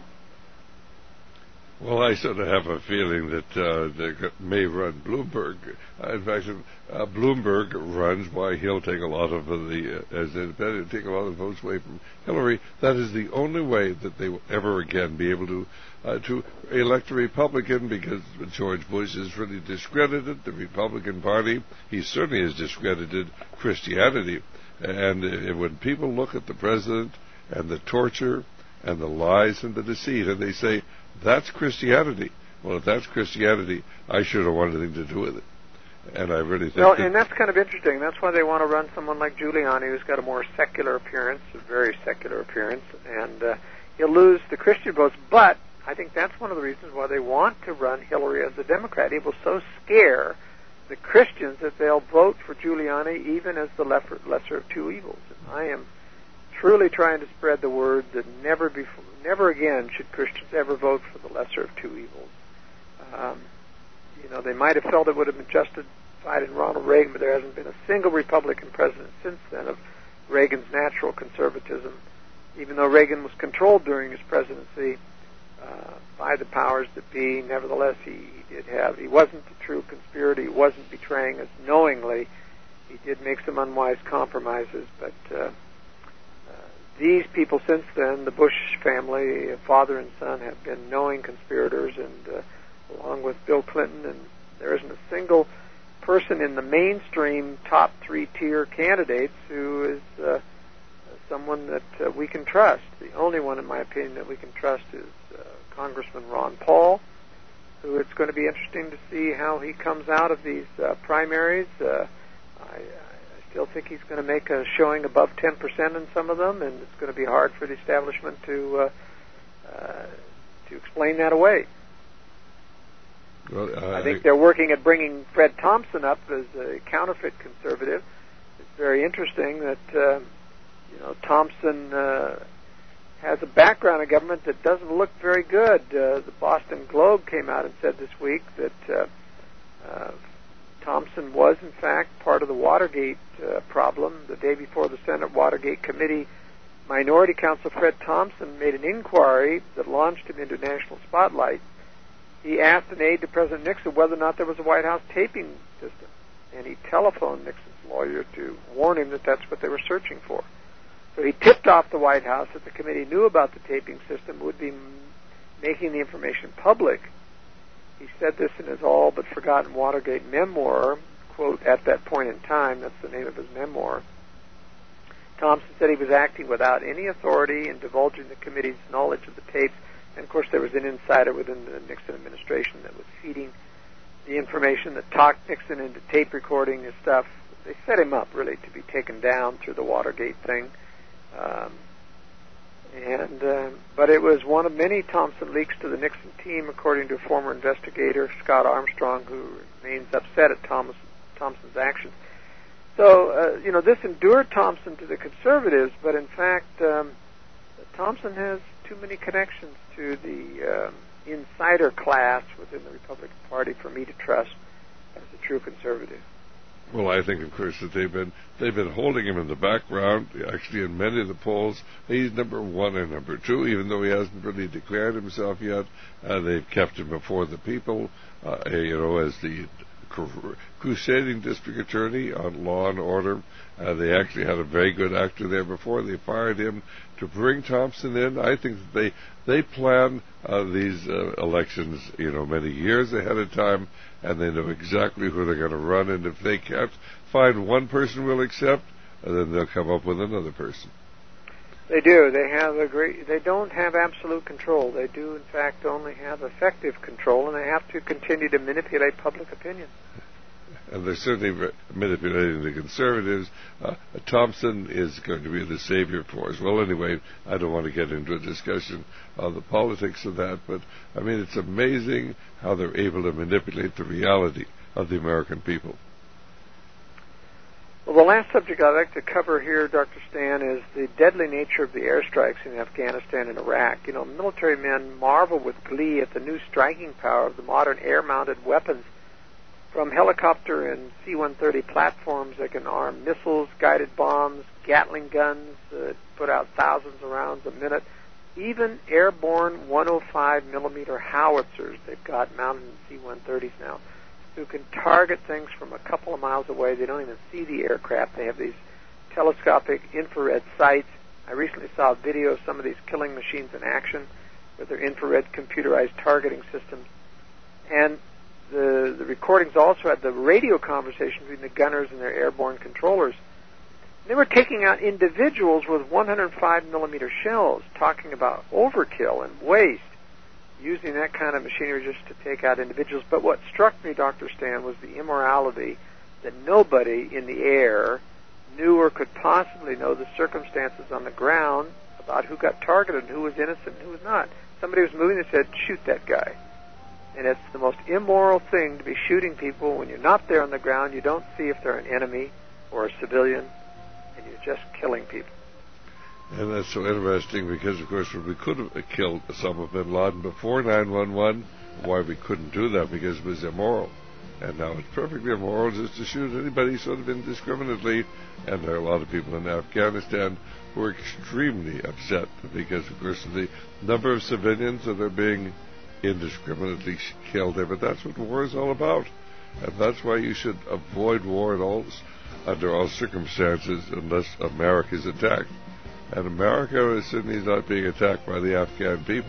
Well, I sort of have a feeling that uh, they may run Bloomberg. Uh, in fact, uh, Bloomberg runs why he'll take a lot of the, uh, as independent, take a lot of votes away from Hillary. That is the only way that they will ever again be able to uh, to elect a Republican, because George Bush has really discredited the Republican Party. He certainly has discredited Christianity. And uh, when people look at the president and the torture and the lies and the deceit, and they say, that's Christianity. Well, if that's Christianity, I sure don't want anything to do with it. And I really think... Well, that and that's kind of interesting. That's why they want to run someone like Giuliani, who's got a more secular appearance, a very secular appearance, and uh, he'll lose the Christian votes. But I think that's one of the reasons why they want to run Hillary as a Democrat. He will so scare the Christians that they'll vote for Giuliani even as the lesser, lesser of two evils. And I am truly trying to spread the word that never before, never again should Christians ever vote for the lesser of two evils. Um, you know, they might have felt it would have been justified in Ronald Reagan, but there hasn't been a single Republican president since then of Reagan's natural conservatism, even though Reagan was controlled during his presidency uh, by the powers that be. Nevertheless, he, he did have, he wasn't a true conspirator, he wasn't betraying us knowingly. He did make some unwise compromises, but uh, these people since then, the Bush family, father and son, have been knowing conspirators, and uh, along with Bill Clinton, and there isn't a single person in the mainstream top three-tier candidates who is uh, someone that uh, we can trust. The only one, in my opinion, that we can trust is uh, Congressman Ron Paul, who it's going to be interesting to see how he comes out of these uh, primaries. Uh, I, I still think he's going to make a showing above ten percent in some of them, and it's going to be hard for the establishment to uh, uh, to explain that away. Well, uh, I think they're working at bringing Fred Thompson up as a counterfeit conservative. It's very interesting that uh, you know Thompson uh, has a background in government that doesn't look very good. Uh, the Boston Globe came out and said this week that uh, uh, Thompson was, in fact, part of the Watergate uh, problem. The day before the Senate Watergate Committee, Minority Counsel Fred Thompson made an inquiry that launched him into national spotlight. He asked an aide to President Nixon whether or not there was a White House taping system, and he telephoned Nixon's lawyer to warn him that that's what they were searching for. So he tipped off the White House that the committee knew about the taping system, would be making the information public. He said this in his all but forgotten Watergate memoir, quote, at that point in time, that's the name of his memoir. Thompson said he was acting without any authority in divulging the committee's knowledge of the tapes, and of course there was an insider within the Nixon administration that was feeding the information that talked Nixon into tape recording his stuff. They set him up, really, to be taken down through the Watergate thing. Um, And uh, but it was one of many Thompson leaks to the Nixon team, according to a former investigator, Scott Armstrong, who remains upset at Thomas, Thompson's actions. So, uh, you know, this endured Thompson to the conservatives, but in fact, um, Thompson has too many connections to the um, insider class within the Republican Party for me to trust as a true conservative. Well, I think, of course, that they've been they've been holding him in the background. Actually, in many of the polls, he's number one and number two, even though he hasn't really declared himself yet. Uh, they've kept him before the people, uh, you know, as the crusading district attorney on law and order. Uh, they actually had a very good actor there before they fired him to bring Thompson in. I think that they they plan uh, these uh, elections, you know, many years ahead of time, and they know exactly who they're going to run. And if they can't find one person will accept, uh, then they'll come up with another person. They do. They have a great. They don't have absolute control. They do, in fact, only have effective control, and they have to continue to manipulate public opinion. And they're certainly manipulating the conservatives. Uh, Thompson is going to be the savior for us. Well, anyway, I don't want to get into a discussion of the politics of that, but, I mean, it's amazing how they're able to manipulate the reality of the American people. Well, the last subject I'd like to cover here, Doctor Stan, is the deadly nature of the airstrikes in Afghanistan and Iraq. You know, military men marvel with glee at the new striking power of the modern air-mounted weapons from helicopter and C one thirty platforms that can arm missiles, guided bombs, Gatling guns that put out thousands of rounds a minute, even airborne one oh five millimeter howitzers they've got mounted in C one thirties now, who can target things from a couple of miles away. They don't even see the aircraft. They have these telescopic infrared sights. I recently saw a video of some of these killing machines in action with their infrared computerized targeting systems. And the, the recordings also had the radio conversations between the gunners and their airborne controllers. They were taking out individuals with one hundred five millimeter shells, talking about overkill and waste, using that kind of machinery just to take out individuals. But what struck me, Doctor Stan, was the immorality that nobody in the air knew or could possibly know the circumstances on the ground about who got targeted and who was innocent and who was not. Somebody was moving and said, shoot that guy. And it's the most immoral thing to be shooting people when you're not there on the ground. You don't see if they're an enemy or a civilian, and you're just killing people. And that's so interesting because, of course, we could have killed Osama bin Laden before nine one one. Why we couldn't do that? Because it was immoral. And now it's perfectly immoral just to shoot anybody sort of indiscriminately. And there are a lot of people in Afghanistan who are extremely upset because, of course, of the number of civilians that are being indiscriminately killed there. But that's what war is all about. And that's why you should avoid war at all, under all circumstances, unless America is attacked. And America is certainly not being attacked by the Afghan people.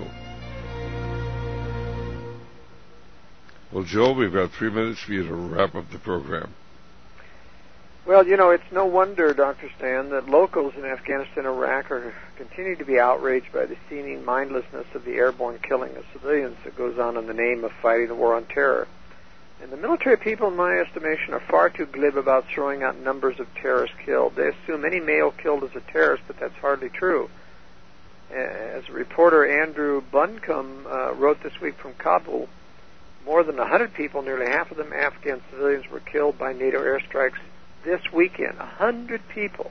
Well, Joel, we've got three minutes for you to wrap up the program. Well, you know, it's no wonder, Doctor Stan, that locals in Afghanistan and Iraq are continuing to be outraged by the seeming mindlessness of the airborne killing of civilians that goes on in the name of fighting the war on terror. And the military people, in my estimation, are far too glib about throwing out numbers of terrorists killed. They assume any male killed is a terrorist, but that's hardly true. As reporter Andrew Buncombe uh, wrote this week from Kabul, more than one hundred people, nearly half of them Afghan civilians, were killed by NATO airstrikes this weekend. one hundred people.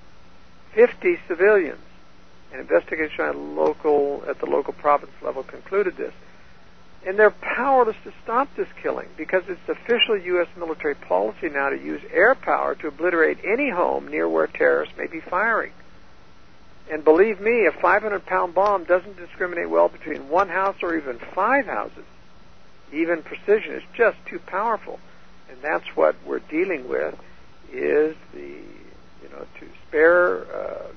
fifty civilians. An investigation at, local, at the local province level concluded this. And they're powerless to stop this killing because it's official U S military policy now to use air power to obliterate any home near where terrorists may be firing. And believe me, a five hundred pound bomb doesn't discriminate well between one house or even five houses. Even precision is just too powerful. And that's what we're dealing with, is the, you know, to spare uh,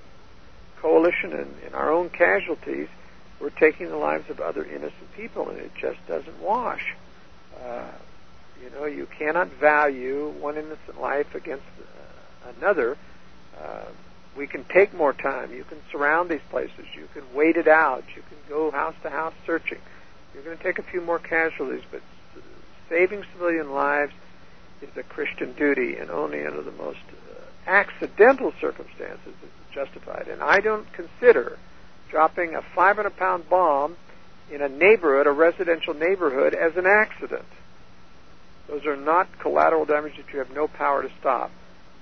coalition and, and our own casualties, we're taking the lives of other innocent people, and it just doesn't wash. Uh, you know, you cannot value one innocent life against uh, another. Uh, we can take more time. You can surround these places. You can wait it out. You can go house to house searching. You're going to take a few more casualties, but saving civilian lives is a Christian duty, and only under the most uh, accidental circumstances is it justified. And I don't consider dropping a five hundred pound bomb in a neighborhood, a residential neighborhood, as an accident. Those are not collateral damage that you have no power to stop.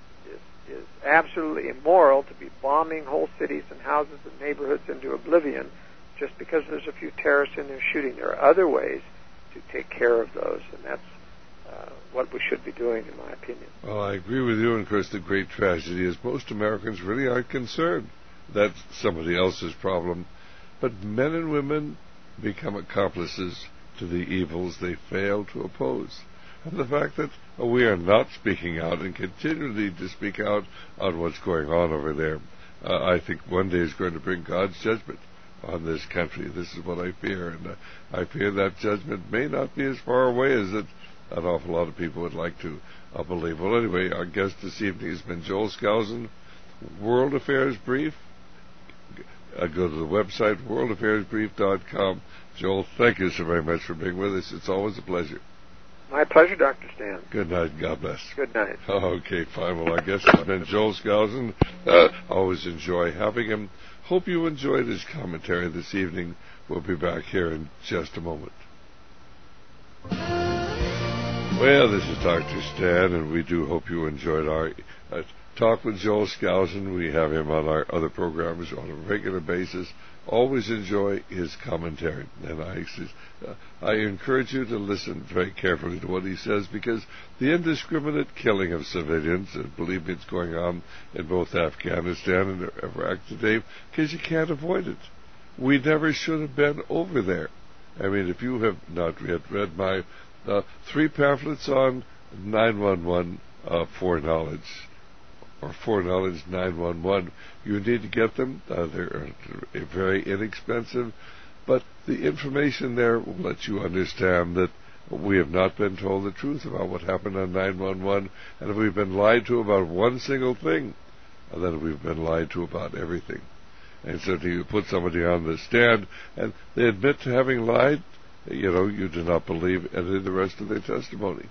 It is absolutely immoral to be bombing whole cities and houses and neighborhoods into oblivion just because there's a few terrorists in there shooting. There are other ways to take care of those, and that's uh, what we should be doing, in my opinion. Well, I agree with you, and of course the great tragedy is most Americans really aren't concerned. That's somebody else's problem. But men and women become accomplices to the evils they fail to oppose. And the fact that oh, we are not speaking out and continually to speak out on what's going on over there, uh, I think one day is going to bring God's judgment on this country. This is what I fear. And uh, I fear that judgment may not be as far away as it an awful lot of people would like to uh, believe. Well, anyway, our guest this evening has been Joel Skousen, World Affairs Brief. Uh, go to the website, world affairs brief dot com. Joel, thank you so very much for being with us. It's always a pleasure. My pleasure, Doctor Stan. Good night. God bless. Good night. Okay, fine. Well, I guess it's been Joel Skousen. Uh, always enjoy having him. Hope you enjoyed his commentary this evening. We'll be back here in just a moment. Well, this is Doctor Stan, and we do hope you enjoyed our uh, Talk with Joel Skousen. We have him on our other programs on a regular basis. Always enjoy his commentary. And I, uh, I encourage you to listen very carefully to what he says, because the indiscriminate killing of civilians, and believe me, it's going on in both Afghanistan and Iraq today, because you can't avoid it. We never should have been over there. I mean, if you have not yet read my uh, three pamphlets on nine one one uh, foreknowledge, or foreknowledge nine one one, you need to get them. Uh, they're uh, very inexpensive, but the information there will let you understand that we have not been told the truth about what happened on nine one one, and if we've been lied to about one single thing, then we've been lied to about everything. And so if you put somebody on the stand and they admit to having lied, you know, you do not believe any of the rest of their testimony.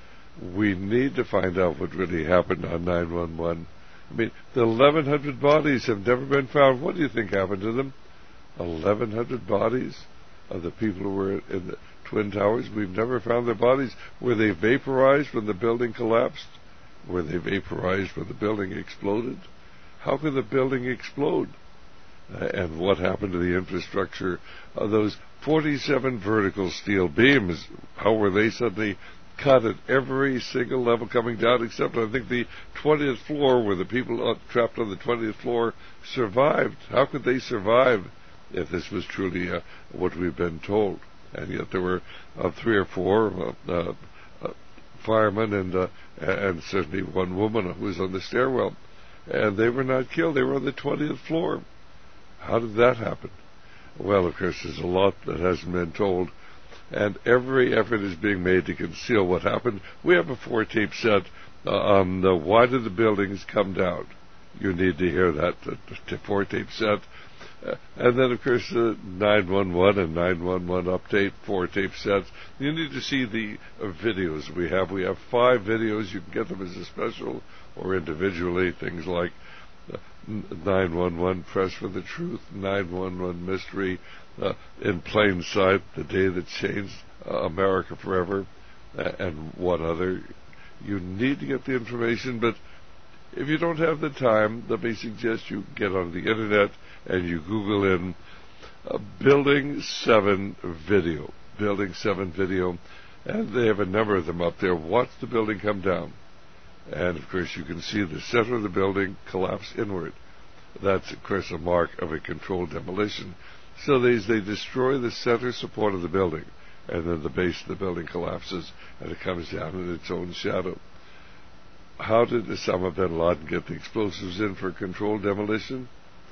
We need to find out what really happened on nine one one. I mean, the eleven hundred bodies have never been found. What do you think happened to them? eleven hundred bodies of the people who were in the Twin Towers. We've never found their bodies. Were they vaporized when the building collapsed? Were they vaporized when the building exploded? How could the building explode? Uh, and what happened to the infrastructure of those forty-seven vertical steel beams? How were they suddenly cut at every single level coming down, except I think the twentieth floor, where the people trapped on the twentieth floor survived? How could they survive if this was truly uh, what we've been told? And yet there were uh, three or four uh, uh, uh, firemen and uh, and certainly one woman who was on the stairwell, and they were not killed. They were on the twentieth floor. How did that happen? Well, of course, there's a lot that hasn't been told, and every effort is being made to conceal what happened. We have a four-tape set uh, on the why did the buildings come down. You need to hear that, the four-tape set. Uh, and then, of course, uh, nine one one and nine one one update, four-tape sets. You need to see the uh, videos we have. We have five videos. You can get them as a special or individually, things like uh, nine one one Press for the Truth, nine one one Mystery, uh, In Plain Sight, The Day That Changed uh, America Forever, uh, and what other. You need to get the information, but if you don't have the time, let me suggest you get on the internet and you Google in uh, Building seven video. Building seven video, and they have a number of them up there. Watch the building come down. And, of course, you can see the center of the building collapse inward. That's, of course, a mark of a controlled demolition. So they, they destroy the center support of the building, and then the base of the building collapses, and it comes down in its own shadow. How did Osama bin Laden get the explosives in for controlled demolition?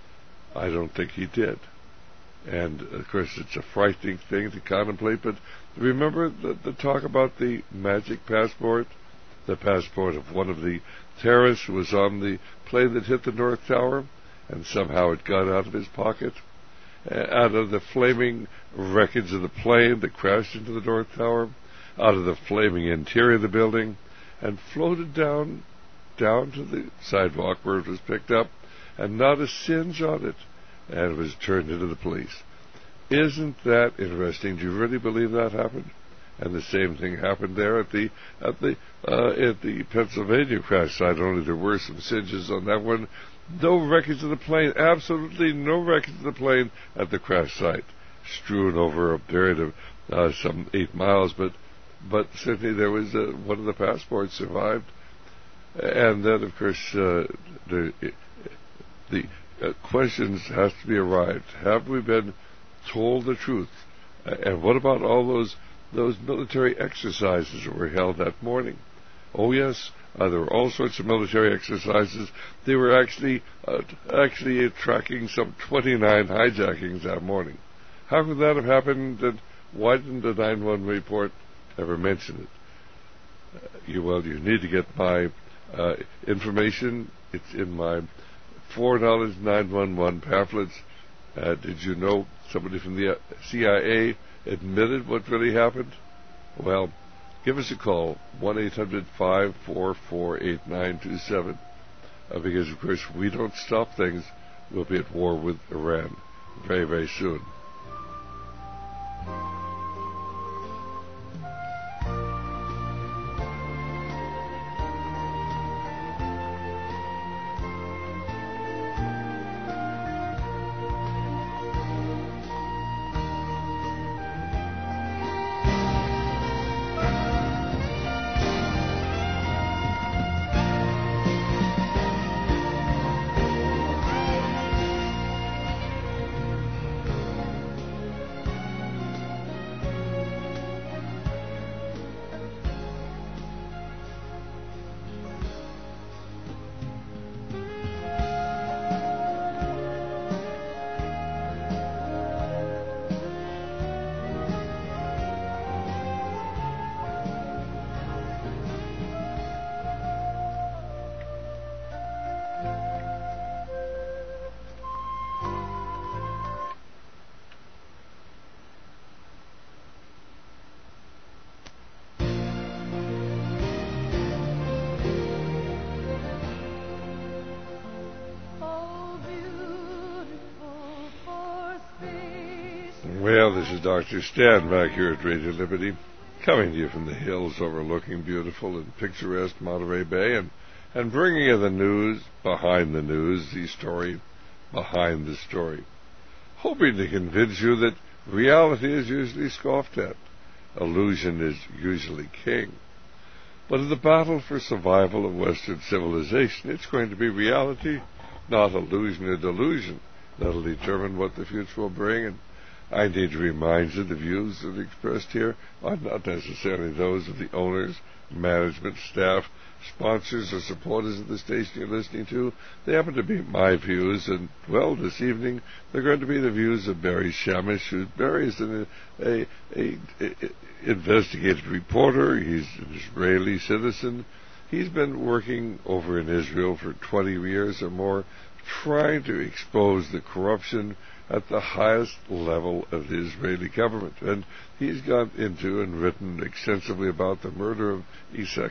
I don't think he did. And, of course, it's a frightening thing to contemplate, but remember the, the talk about the magic passport? The passport of one of the terrorists who was on the plane that hit the North Tower, and somehow it got out of his pocket, uh, out of the flaming wreckage of the plane that crashed into the North Tower, out of the flaming interior of the building, and floated down, down to the sidewalk where it was picked up, and not a singe on it, and it was turned into the police. Isn't that interesting? Do you really believe that happened? And the same thing happened there at the at the uh, at the Pennsylvania crash site. Only there were some singes on that one. No wreckage of the plane. Absolutely no wreckage of the plane at the crash site. Strewn over a period of uh, some eight miles, but but certainly there was uh, one of the passports survived. And then, of course, uh, the the uh, questions has to be arrived. Have we been told the truth? Uh, and what about all those? Those military exercises that were held that morning? Oh yes, uh, there were all sorts of military exercises. They were actually uh, actually uh, tracking some twenty-nine hijackings that morning. How could that have happened? And why didn't the nine one one report ever mention it? Uh, you well, you need to get my uh, information. It's in my foreknowledge nine one one pamphlets. Uh, did you know somebody from the C I A admitted what really happened? Well, give us a call, one eight hundred five four four eight nine two seven, uh, because, of course, if we don't stop things, we'll be at war with Iran very, very soon. this is Doctor Stan back here at Radio Liberty, coming to you from the hills overlooking beautiful and picturesque Monterey Bay, and, and bringing you the news behind the news, the story behind the story, hoping to convince you that reality is usually scoffed at, illusion is usually king. But in the battle for survival of Western civilization, it's going to be reality, not illusion or delusion, that'll determine what the future will bring. And I need to remind you the views that are expressed here are not necessarily those of the owners, management, staff, sponsors, or supporters of the station you're listening to. They happen to be my views, and, well, this evening they're going to be the views of Barry Shamish, who Barry is an a, a, a, a investigative reporter. He's an Israeli citizen. He's been working over in Israel for twenty years or more, trying to expose the corruption at the highest level of the Israeli government. And he's gone into and written extensively about the murder of Isaac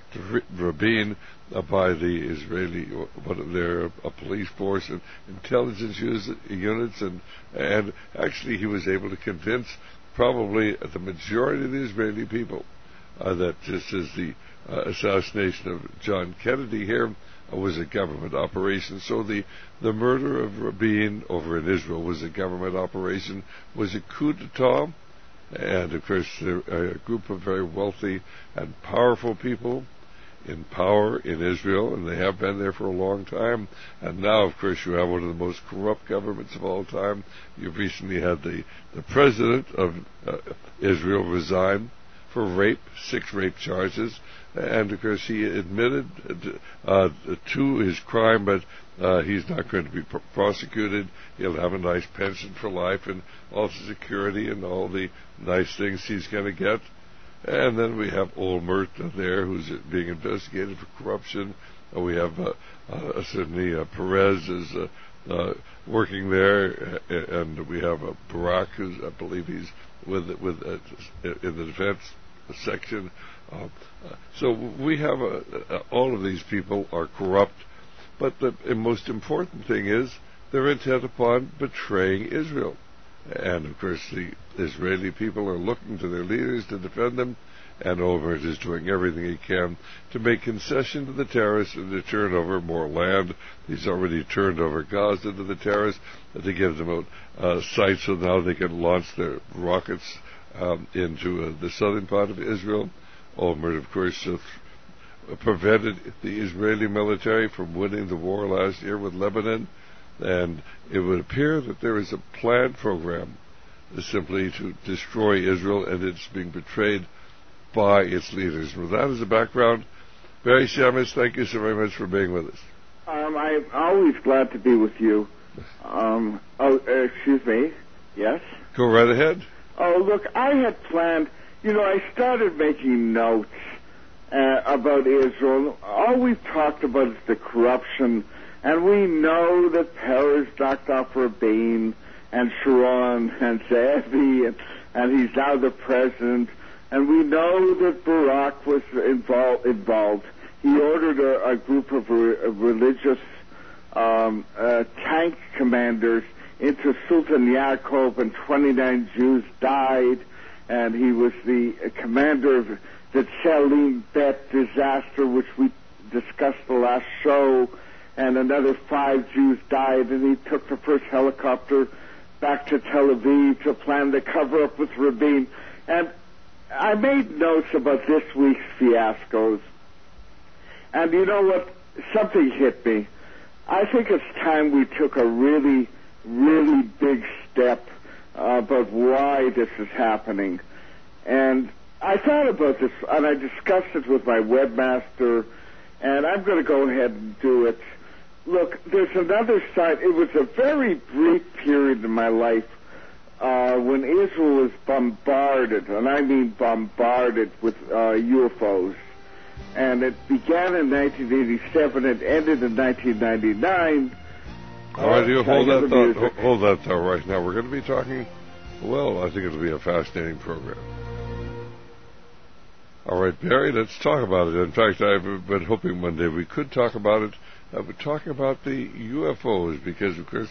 Rabin uh, by the Israeli, what their a police force and intelligence units, and and actually he was able to convince probably the majority of the Israeli people uh, that just as the uh, assassination of John Kennedy here was a government operation, so the, the murder of Rabin over in Israel was a government operation, was a coup d'etat, and of course a group of very wealthy and powerful people in power in Israel, and they have been there for a long time. And now, of course, you have one of the most corrupt governments of all time. You've recently had the, the president of uh, Israel resign for rape, six rape charges, and of course he admitted uh, to his crime, but uh, he's not going to be pr- prosecuted. He'll have a nice pension for life and all security and all the nice things he's going to get. And then we have Olmert there, who's being investigated for corruption. Uh, we have uh, uh, certainly uh, Perez is uh, uh, working there, and we have uh, Barak, who's I believe he's with with uh, in the defense section. Uh, uh, so we have uh, uh, all of these people are corrupt, but the, the most important thing is they're intent upon betraying Israel. And of course the Israeli people are looking to their leaders to defend them, and Olmert is doing everything he can to make concession to the terrorists and to turn over more land. He's already turned over Gaza to the terrorists to give them out uh, sites so now they can launch their rockets um, into uh, the southern part of Israel. Olmert, of course, uh, th- prevented the Israeli military from winning the war last year with Lebanon, and it would appear that there is a planned program uh, simply to destroy Israel, and it's being betrayed by its leaders. And with that as a background, Barry Shamish, thank you so very much for being with us. Um, I'm always glad to be with you. Um, oh, uh, excuse me. Yes? Go right ahead. Oh, look, I had planned, you know, I started making notes uh, about Israel. All we've talked about is the corruption, and we know that Peres knocked off Rabin and Sharon and Zevi, and, and he's now the president. And we know that Barak was involved. involved. He ordered a, a group of, re, of religious um, uh, tank commanders into Sultan Yaakov, and twenty-nine Jews died. And he was the uh, commander of the Tselim Bet disaster, which we discussed the last show. And another five Jews died, and he took the first helicopter back to Tel Aviv to plan the cover-up with Rabin. And I made notes about this week's fiascos. And you know what? Something hit me. I think it's time we took a really, really big step uh, about why this is happening. And I thought about this, and I discussed it with my webmaster, and I'm going to go ahead and do it. Look, there's another side. It was a very brief period in my life uh, when Israel was bombarded, and I mean bombarded with uh, U F Os. And it began in nineteen eighty-seven and ended in nineteen ninety-nine. All right, you hold that thought. Hold that thought right now. We're going to be talking, well, I think it'll be a fascinating program. All right, Barry, let's talk about it. In fact, I've been hoping one day we could talk about it. Uh, we're talking about the U F Os because, of course,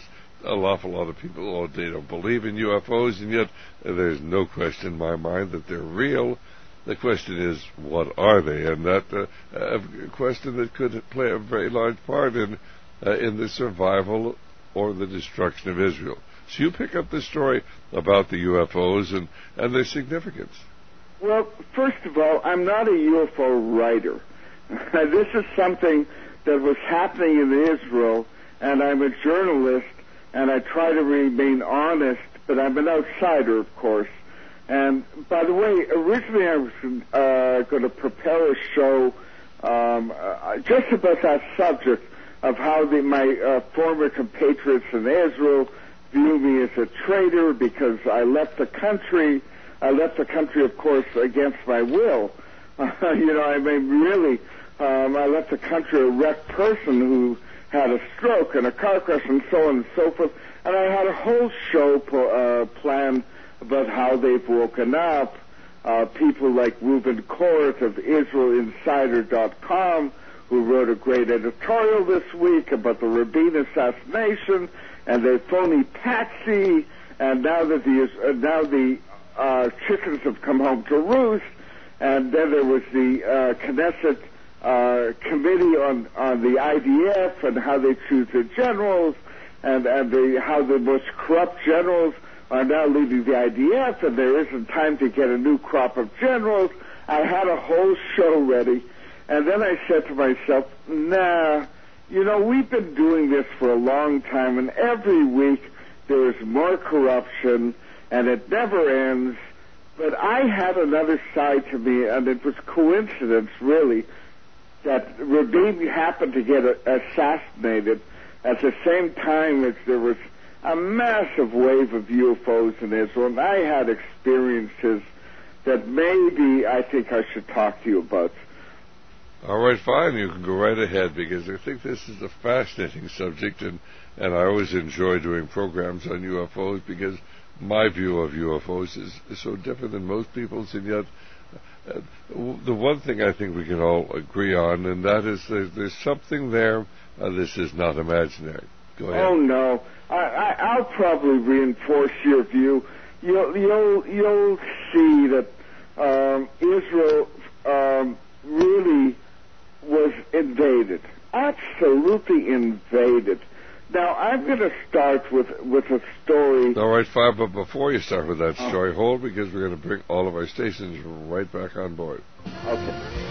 an awful lot of people, oh, they don't believe in U F Os, and yet uh, there's no question in my mind that they're real. The question is, what are they? And that uh, a question that could play a very large part in uh, in the survival or the destruction of Israel. So you pick up the story about the U F Os and, and their significance. Well, first of all, I'm not a U F O writer. This is something that was happening in Israel, and I'm a journalist, and I try to remain honest, but I'm an outsider, of course. And by the way, originally I was uh, going to prepare a show um, uh, just about that subject of how the, my uh, former compatriots in Israel view me as a traitor because I left the country. I left the country, of course, against my will. Uh, you know, I mean, really, um, I left the country a wrecked person who had a stroke and a car crash and so on and so forth. And I had a whole show uh, planned about how they've woken up. Uh, people like Reuben Court of Israel Insider dot com, who wrote a great editorial this week about the Rabin assassination and the phony patsy, and now that the uh, now the uh, chickens have come home to roost, and then there was the uh, Knesset uh, committee on, on the I D F and how they choose the generals, and, and the, how the most corrupt generals are now leading the I D F, and there isn't time to get a new crop of generals. I had a whole show ready, and then I said to myself, nah, you know, we've been doing this for a long time, and every week there is more corruption, and it never ends. But I had another side to me, and it was coincidence, really, that Rabin happened to get assassinated at the same time as there was a massive wave of U F Os in Israel, and I had experiences that maybe I think I should talk to you about. All right, fine. You can go right ahead, because I think this is a fascinating subject, and, and I always enjoy doing programs on U F Os because my view of U F Os is, is so different than most people's, and yet uh, the one thing I think we can all agree on, and that is that there's something there. Uh, this is not imaginary. Go ahead. Oh, no. I, I, I'll probably reinforce your view. You'll, you'll, you'll see that um, Israel um, really was invaded, absolutely invaded. Now, I'm going to start with, with a story. All right, fine, but before you start with that story, oh. hold, because we're going to bring all of our stations right back on board. Okay.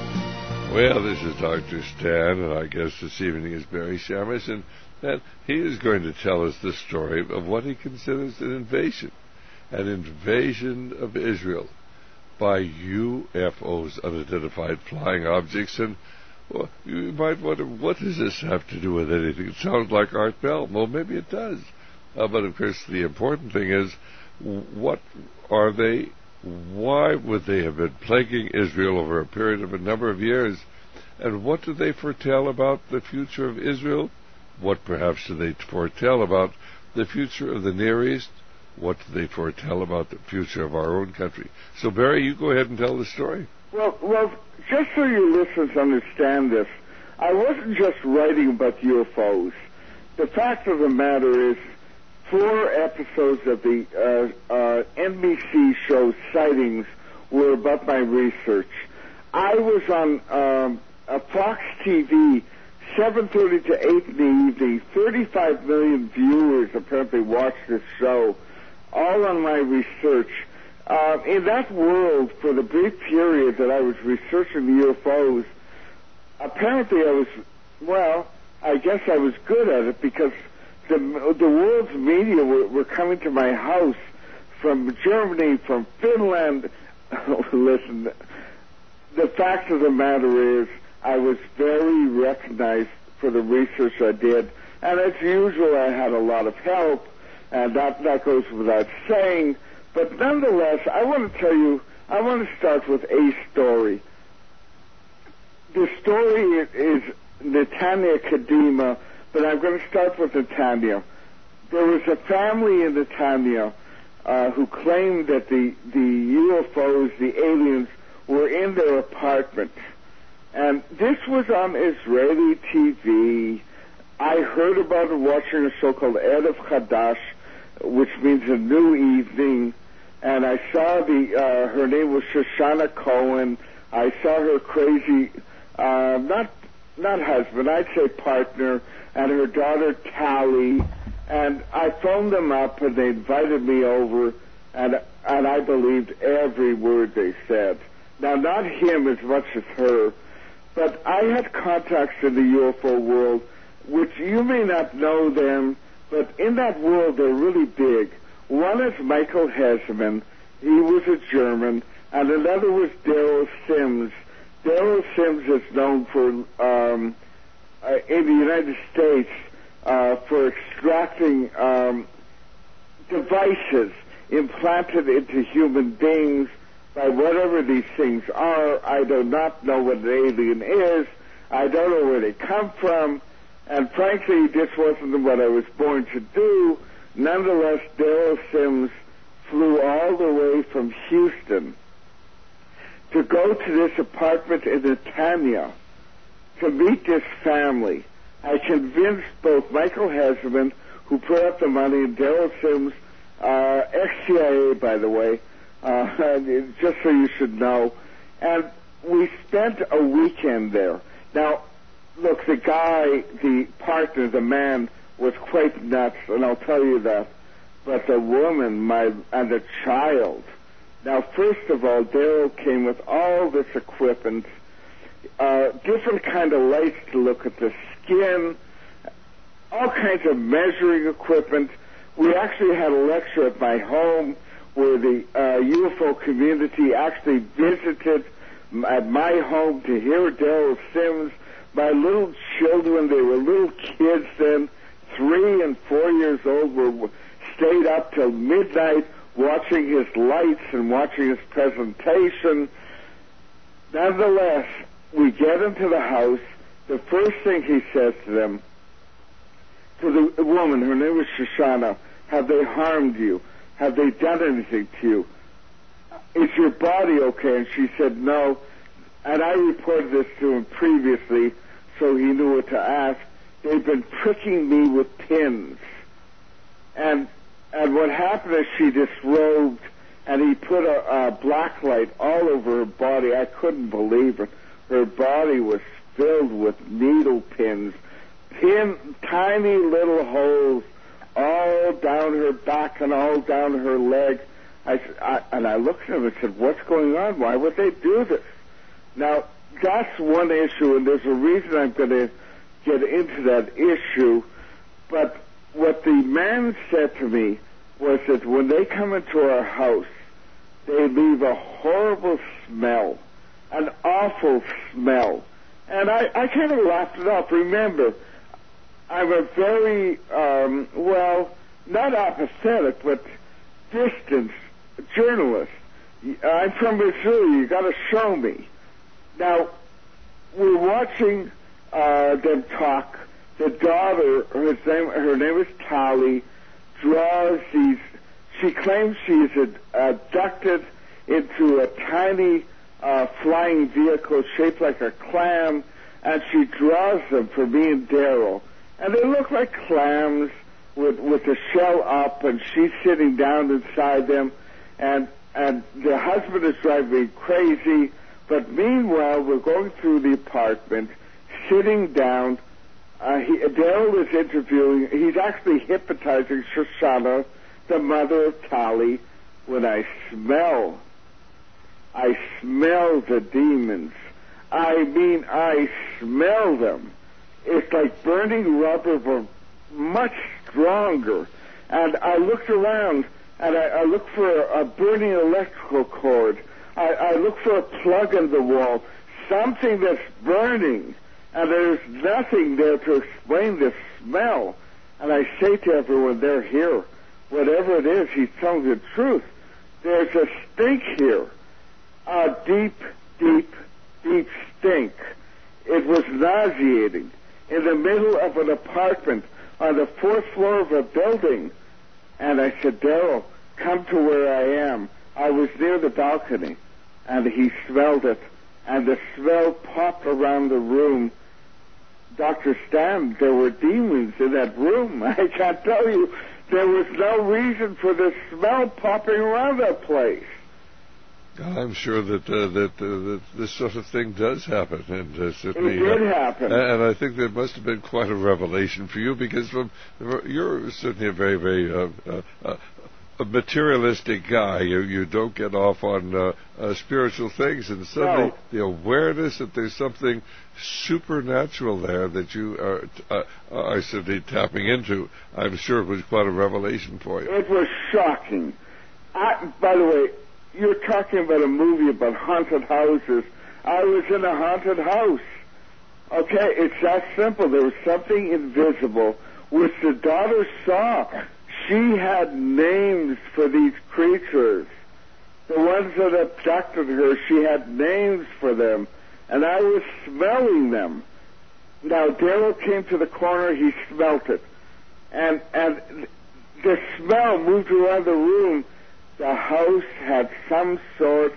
Well, this is Doctor Stan, and our guest this evening is Barry Shamus, and, and he is going to tell us the story of what he considers an invasion, an invasion of Israel by U F Os, unidentified flying objects. And well, you might wonder, what does this have to do with anything? It sounds like Art Bell. Well, maybe it does. Uh, but, of course, the important thing is, what are they? Why would they have been plaguing Israel over a period of a number of years? And what do they foretell about the future of Israel? What perhaps do they foretell about the future of the Near East? What do they foretell about the future of our own country? So, Barry, you go ahead and tell the story. Well, well, just so your listeners understand this, I wasn't just writing about U F Os. The fact of the matter is, four episodes of the uh, uh, N B C show Sightings were about my research. I was on um, a Fox T V, seven thirty to eight in the evening. thirty-five million viewers apparently watched this show, all on my research. Uh, in that world, for the brief period that I was researching the U F Os, apparently I was, well, I guess I was good at it, because the, the world's media were, were coming to my house from Germany, from Finland. Listen, the fact of the matter is, I was very recognized for the research I did, and as usual, I had a lot of help, and that, that goes without saying. But nonetheless, I want to tell you, I want to start with a story. The story is Netanya Kadima, but I'm going to start with Netanya. There was a family in Netanya uh, who claimed that the, the U F Os, the aliens, were in their apartment. And this was on Israeli T V. I heard about her watching a show called Erev Chadash, which means a new evening, and I saw the, uh, her name was Shoshana Cohen. I saw her crazy, uh, not, not husband, I'd say partner, and her daughter Tally, and I phoned them up and they invited me over, and, and I believed every word they said. Now, not him as much as her, but I had contacts in the U F O world, which you may not know them, but in that world they're really big. One is Michael Hesman. He was a German. And another was Daryl Sims. Daryl Sims is known for, um, uh, in the United States, uh, for extracting um, devices implanted into human beings by whatever these things are. I do not know what an alien is. I don't know where they come from. And frankly, this wasn't what I was born to do. Nonetheless, Daryl Sims flew all the way from Houston to go to this apartment in Netanya to meet this family. I convinced both Michael Hesman, who put up the money, and Daryl Sims, uh, ex-C I A, by the way, uh, just so you should know. And we spent a weekend there. Now, look, the guy, the partner, the man, was quite nuts, and I'll tell you that. But the woman, my, and the child. Now, first of all, Daryl came with all this equipment, uh, different kind of lights to look at the skin, all kinds of measuring equipment. We actually had a lecture at my home where the uh, U F O community actually visited at my home to hear Daryl Sims. My little children, they were little kids then, three and four years old, were stayed up till midnight watching his lights and watching his presentation. Nonetheless, we get into the house. The first thing he says to them, to the woman, her name was Shoshana, have they harmed you? Have they done anything to you? Is your body okay? And she said, no. And I reported this to him previously, so he knew what to ask. They've been pricking me with pins. And and what happened is she disrobed, and he put a, a black light all over her body. I couldn't believe it. Her body was filled with needle pins, pin, tiny little holes all down her back and all down her leg. I, I, and I looked at him and said, what's going on? Why would they do this? Now, that's one issue, and there's a reason I'm going to get into that issue. But what the man said to me was that when they come into our house, they leave a horrible smell, an awful smell. And I, I kind of laughed it off. Remember, I'm a very, um, well, not apathetic, but distant journalist. I'm from Missouri. You got to show me. Now, we're watching uh, them talk. The daughter, her name, her name is Tally, draws these. She claims she is abducted into a tiny uh, flying vehicle shaped like a clam, and she draws them for me and Daryl. And they look like clams with with the shell up, and she's sitting down inside them, and and the husband is driving me crazy. But meanwhile, we're going through the apartment, sitting down. Uh, he, Daryl is interviewing. He's actually hypnotizing Shoshana, the mother of Tally. When I smell, I smell the demons. I mean, I smell them. It's like burning rubber, but much stronger. And I looked around, and I, I looked for a, a burning electrical cord. I, I look for a plug in the wall, something that's burning, and there's nothing there to explain this smell. And I say to everyone, they're here. Whatever it is, he's telling the truth. There's a stink here, a deep, deep, deep stink. It was nauseating. In the middle of an apartment on the fourth floor of a building. And I said, Daryl, come to where I am. I was near the balcony, and he smelled it, and the smell popped around the room. Doctor Stan, there were demons in that room. I can't tell you. There was no reason for the smell popping around that place. I'm sure that uh, that, uh, that this sort of thing does happen, and uh, certainly it did uh, happen. And I think that must have been quite a revelation for you, because from you're certainly a very, very uh, uh, uh, a materialistic guy. You you don't get off on uh, uh, spiritual things, and suddenly no. the awareness that there's something supernatural there that you are uh, are certainly tapping into. I'm sure it was quite a revelation for you. It was shocking. I, by the way, you're talking about a movie about haunted houses. I was in a haunted house. Okay, it's that simple. There was something invisible which the daughter saw. She had names for these creatures. The ones that abducted her, she had names for them. And I was smelling them. Now, Daryl came to the corner, he smelt it. And, and the smell moved around the room. The house had some sort,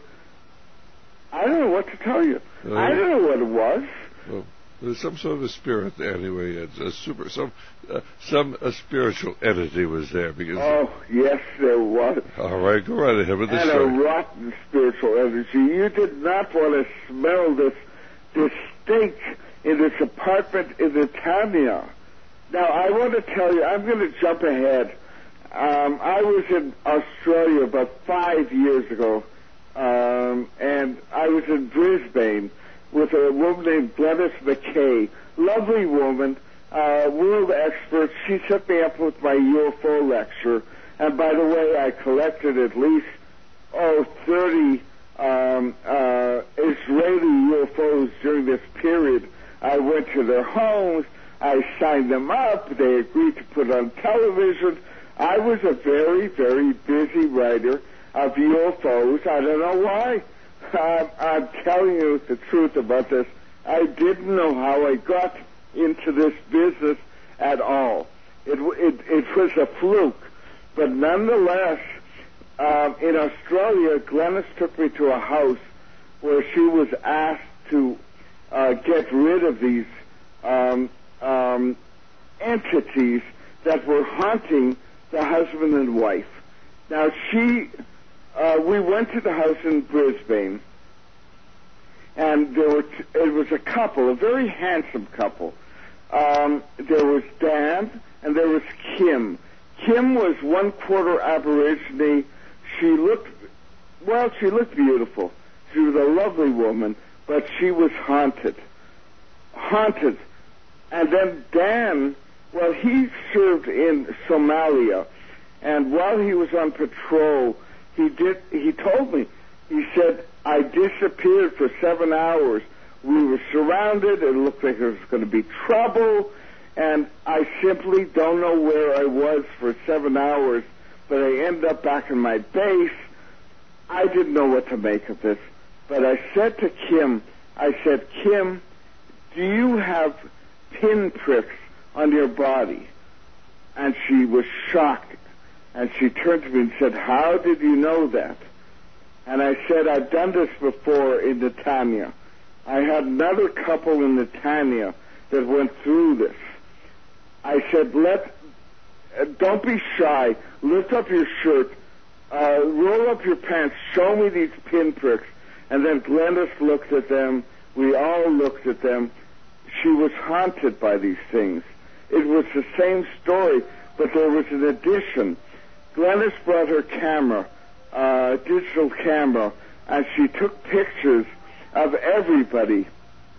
I don't know what to tell you. Uh, I don't know what it was. Well, there's some sort of spirit there anyway. It's a super, some, uh, some a spiritual entity was there. Because oh, yes, there was. All right, go right ahead with the and story. And a rotten spiritual energy. You did not want to smell this, this stink in this apartment in the Tanya. Now, I want to tell you, I'm going to jump ahead. Um, I was in Australia about five years ago, um, and I was in Brisbane with a woman named Glenys McKay, lovely woman, uh, world expert. She set me up with my U F O lecture, and by the way, I collected at least, oh, thirty um, uh, Israeli U F Os during this period. I went to their homes, I signed them up, they agreed to put on television. I was a very, very busy writer of U F Os. I don't know why. Um, I'm telling you the truth about this. I didn't know how I got into this business at all. It, it, it was a fluke. But nonetheless, um, in Australia, Glenys took me to a house where she was asked to uh, get rid of these um, um, entities that were haunting the husband and wife. Now, she, uh, we went to the house in Brisbane, and there were t- it was a couple, a very handsome couple. Um, there was Dan, and there was Kim. Kim was one quarter Aborigine. She looked, well, she looked beautiful. She was a lovely woman, but she was haunted. Haunted. And then Dan, well, he served in Somalia, and while he was on patrol, he did. He told me, he said, I disappeared for seven hours. We were surrounded. It looked like there was going to be trouble, and I simply don't know where I was for seven hours, but I ended up back in my base. I didn't know what to make of this, but I said to Kim, I said, Kim, do you have pinpricks on your body? And she was shocked, and she turned to me and said, how did you know that? And I said, I've done this before in the Tanya. I had another couple in the Tanya that went through this. I said, let, uh, don't be shy. Lift up your shirt, uh, roll up your pants, show me these pinpricks. And then Glenys looked at them. We all looked at them. She was haunted by these things. It was the same story, but there was an addition. Glenys brought her camera, uh, digital camera, and she took pictures of everybody.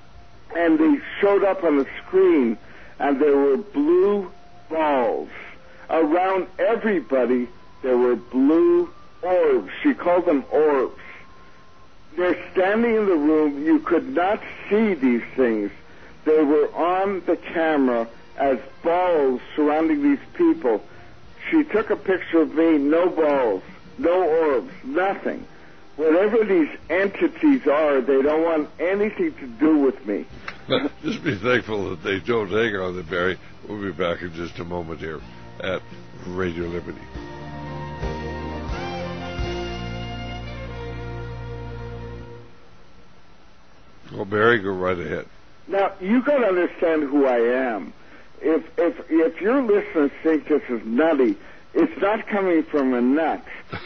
And they showed up on the screen, and there were blue balls. Around everybody, there were blue orbs. She called them orbs. They're standing in the room. You could not see these things. They were on the camera as balls surrounding these people. She took a picture of me, no balls, no orbs, nothing. Whatever these entities are, they don't want anything to do with me. Just be thankful that they don't. Hang on there, Barry. We'll be back in just a moment here at Radio Liberty. Well, Barry, go right ahead. Now, you got to understand who I am. If if if your listeners think this is nutty, it's not coming from a nut.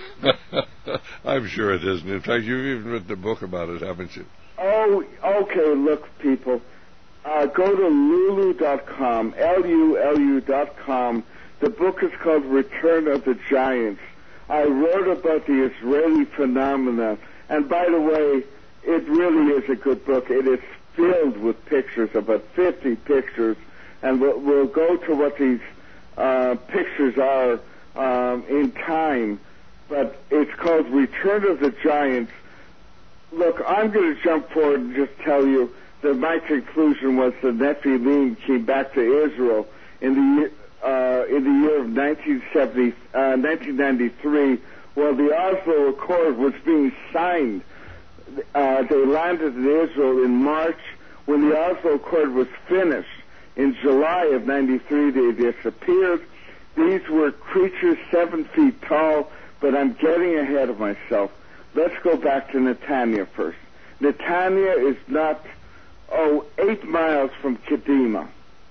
I'm sure it isn't. In fact, you've even written a book about it, haven't you? Oh, okay, look, people. Uh, go to lulu dot com, L U L U dot com. The book is called Return of the Giants. I wrote about the Israeli phenomena. And by the way, it really is a good book. It is filled with pictures, about fifty pictures. And we'll, we'll go to what these uh, pictures are um, in time. But it's called Return of the Giants. Look, I'm going to jump forward and just tell you that my conclusion was the Nephilim came back to Israel in the year, uh, in the year of nineteen seventy, uh, nineteen ninety-three, while the Oslo Accord was being signed. Uh, they landed in Israel in March. When the Oslo Accord was finished in July of ninety-three, they disappeared. These were creatures seven feet tall, but I'm getting ahead of myself. Let's go back to Netanya first. Netanya is not, oh, eight miles from Kedema.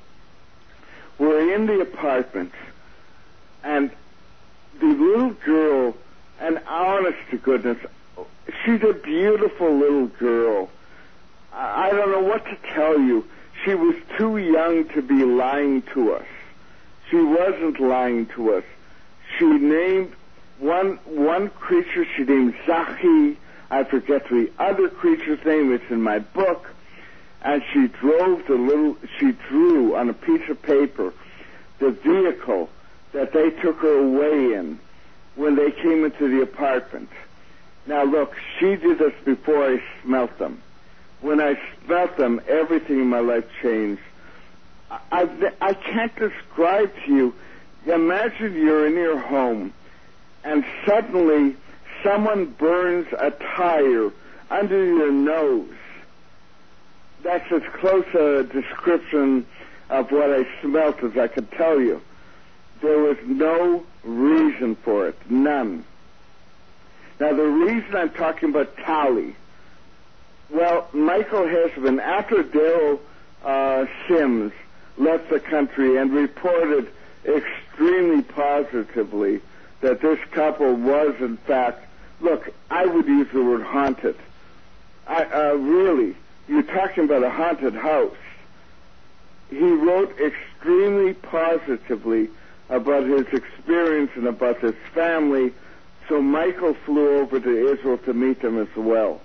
We're in the apartment, and the little girl, and honest to goodness, she's a beautiful little girl. I don't know what to tell you. She was too young to be lying to us. She wasn't lying to us. She named one one creature, she named Zachi. I forget the other creature's name. It's in my book. And she drove the little, she drew on a piece of paper the vehicle that they took her away in when they came into the apartment. Now look, she did this before I smelt them. When I smelt them, everything in my life changed. I, I, I can't describe to you. Imagine you're in your home and suddenly someone burns a tire under your nose. That's as close a description of what I smelt as I could tell you. There was no reason for it. None. Now, the reason I'm talking about Tali, well, Michael Hesman, after Daryl uh, Sims left the country and reported extremely positively that this couple was, in fact, look, I would use the word haunted. I, uh, really, you're talking about a haunted house. He wrote extremely positively about his experience and about his family, so Michael flew over to Israel to meet them as well.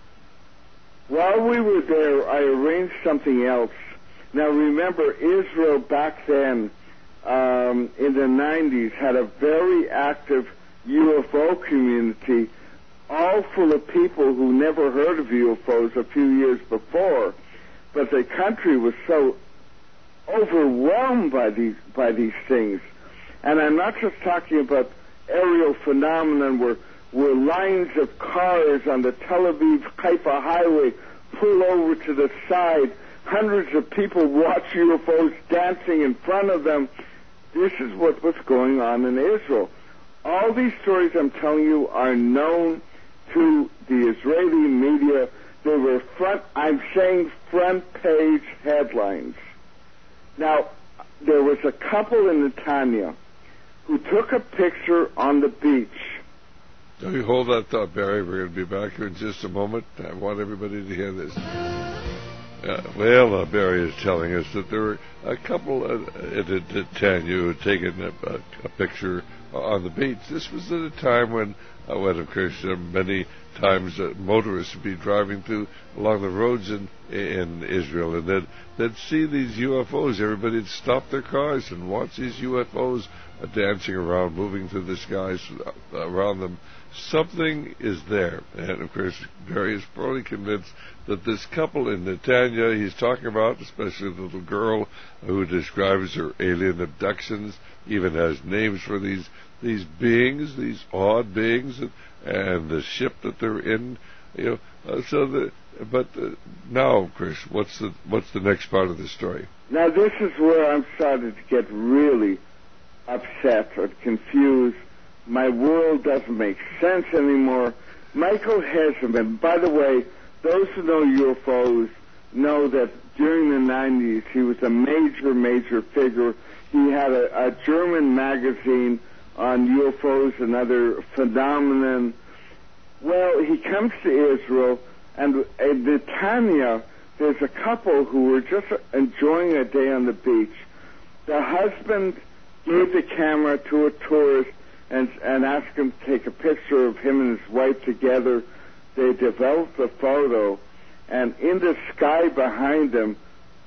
While we were there, I arranged something else. Now remember, Israel back then, um, in the nineties, had a very active U F O community, all full of people who never heard of U F Os a few years before, but the country was so overwhelmed by these by these things. And I'm not just talking about aerial phenomenon where where lines of cars on the Tel Aviv-Haifa highway pull over to the side, hundreds of people watch U F Os dancing in front of them. This is what was going on in Israel. All these stories I'm telling you are known to the Israeli media. They were front, I'm saying front page headlines. Now, there was a couple in Netanya who took a picture on the beach. Now you hold that thought, Barry. We're going to be back here in just a moment. I want everybody to hear this. Uh, well, uh, Barry is telling us that there were a couple uh, at, at Netanya who had taken a, a, a picture on the beach. This was at a time when, uh, when of course, uh, many times uh, motorists would be driving through along the roads in in Israel, and they'd, they'd see these U F Os. Everybody would stop their cars and watch these U F Os uh, dancing around, moving through the skies uh, around them. Something is there. And, of course, Barry is probably convinced that this couple in Netanya he's talking about, especially the little girl who describes her alien abductions, even has names for these these beings, these odd beings, and, and the ship that they're in. You know, uh, so the but uh, now, Chris, what's the what's the next part of the story? Now, this is where I'm starting to get really upset or confused. My world doesn't make sense anymore. Michael Hesman, by the way, those who know U F Os know that during the nineties he was a major, major figure. He had a, a German magazine on U F Os and other phenomenon. Well, he comes to Israel, and in Netanya, there's a couple who were just enjoying a day on the beach. The husband gave the camera to a tourist and, and asked him to take a picture of him and his wife together. They developed a photo, and in the sky behind them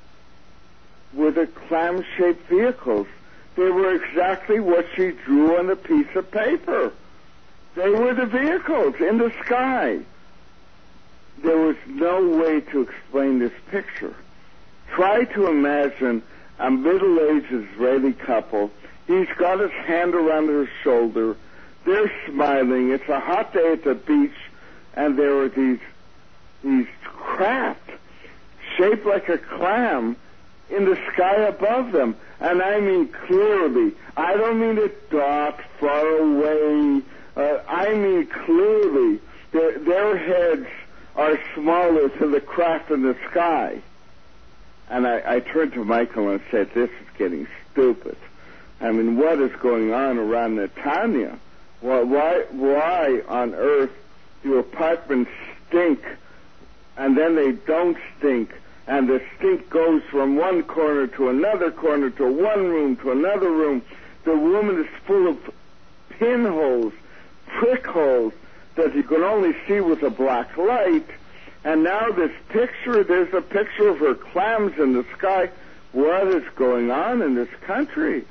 were the clam-shaped vehicles. They were exactly what she drew on a piece of paper. They were the vehicles in the sky. There was no way to explain this picture. Try to imagine a middle-aged Israeli couple. He's got his hand around her shoulder. They're smiling. It's a hot day at the beach, and there are these these craft shaped like a clam in the sky above them. And I mean clearly. I don't mean a dot far away. Uh, I mean clearly. Their, their heads are smaller than the craft in the sky. And I, I turned to Michael and said, this is getting stupid. I mean, what is going on around Netanya? Well, why, why on earth do apartments stink and then they don't stink, and the stink goes from one corner to another corner to one room to another room? The woman is full of pinholes, prick holes that you can only see with a black light. And now this picture, there's a picture of her clams in the sky. What is going on in this country?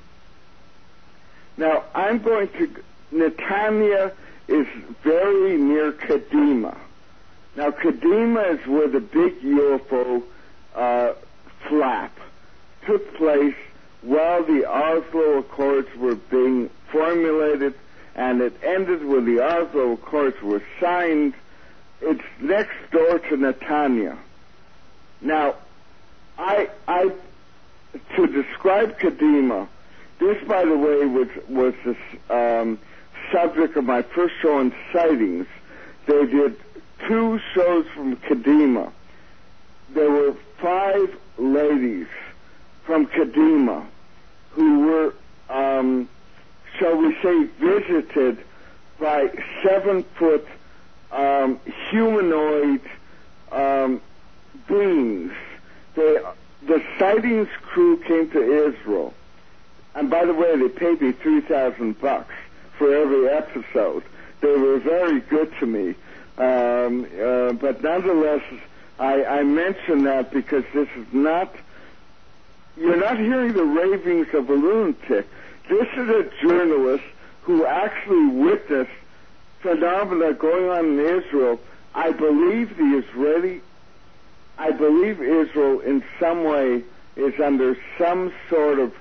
Now, I'm going to... Netanya is very near Kadima. Now, Kadima is where the big U F O uh, flap took place while the Oslo Accords were being formulated, and it ended when the Oslo Accords were signed. It's next door to Netanya. Now, I, I, to describe Kadima, this, by the way, was was the um, subject of my first show on sightings. They did two shows from Kadima. There were five ladies from Kadima who were, um, shall we say, visited by seven-foot um, humanoid um, beings. They, the sightings crew came to Israel. And by the way, they paid me three thousand bucks for every episode. They were very good to me. Um, uh, but nonetheless, I, I mention that because this is not, you're not hearing the ravings of a lunatic. This is a journalist who actually witnessed phenomena going on in Israel. I believe the Israeli, I believe Israel in some way is under some sort of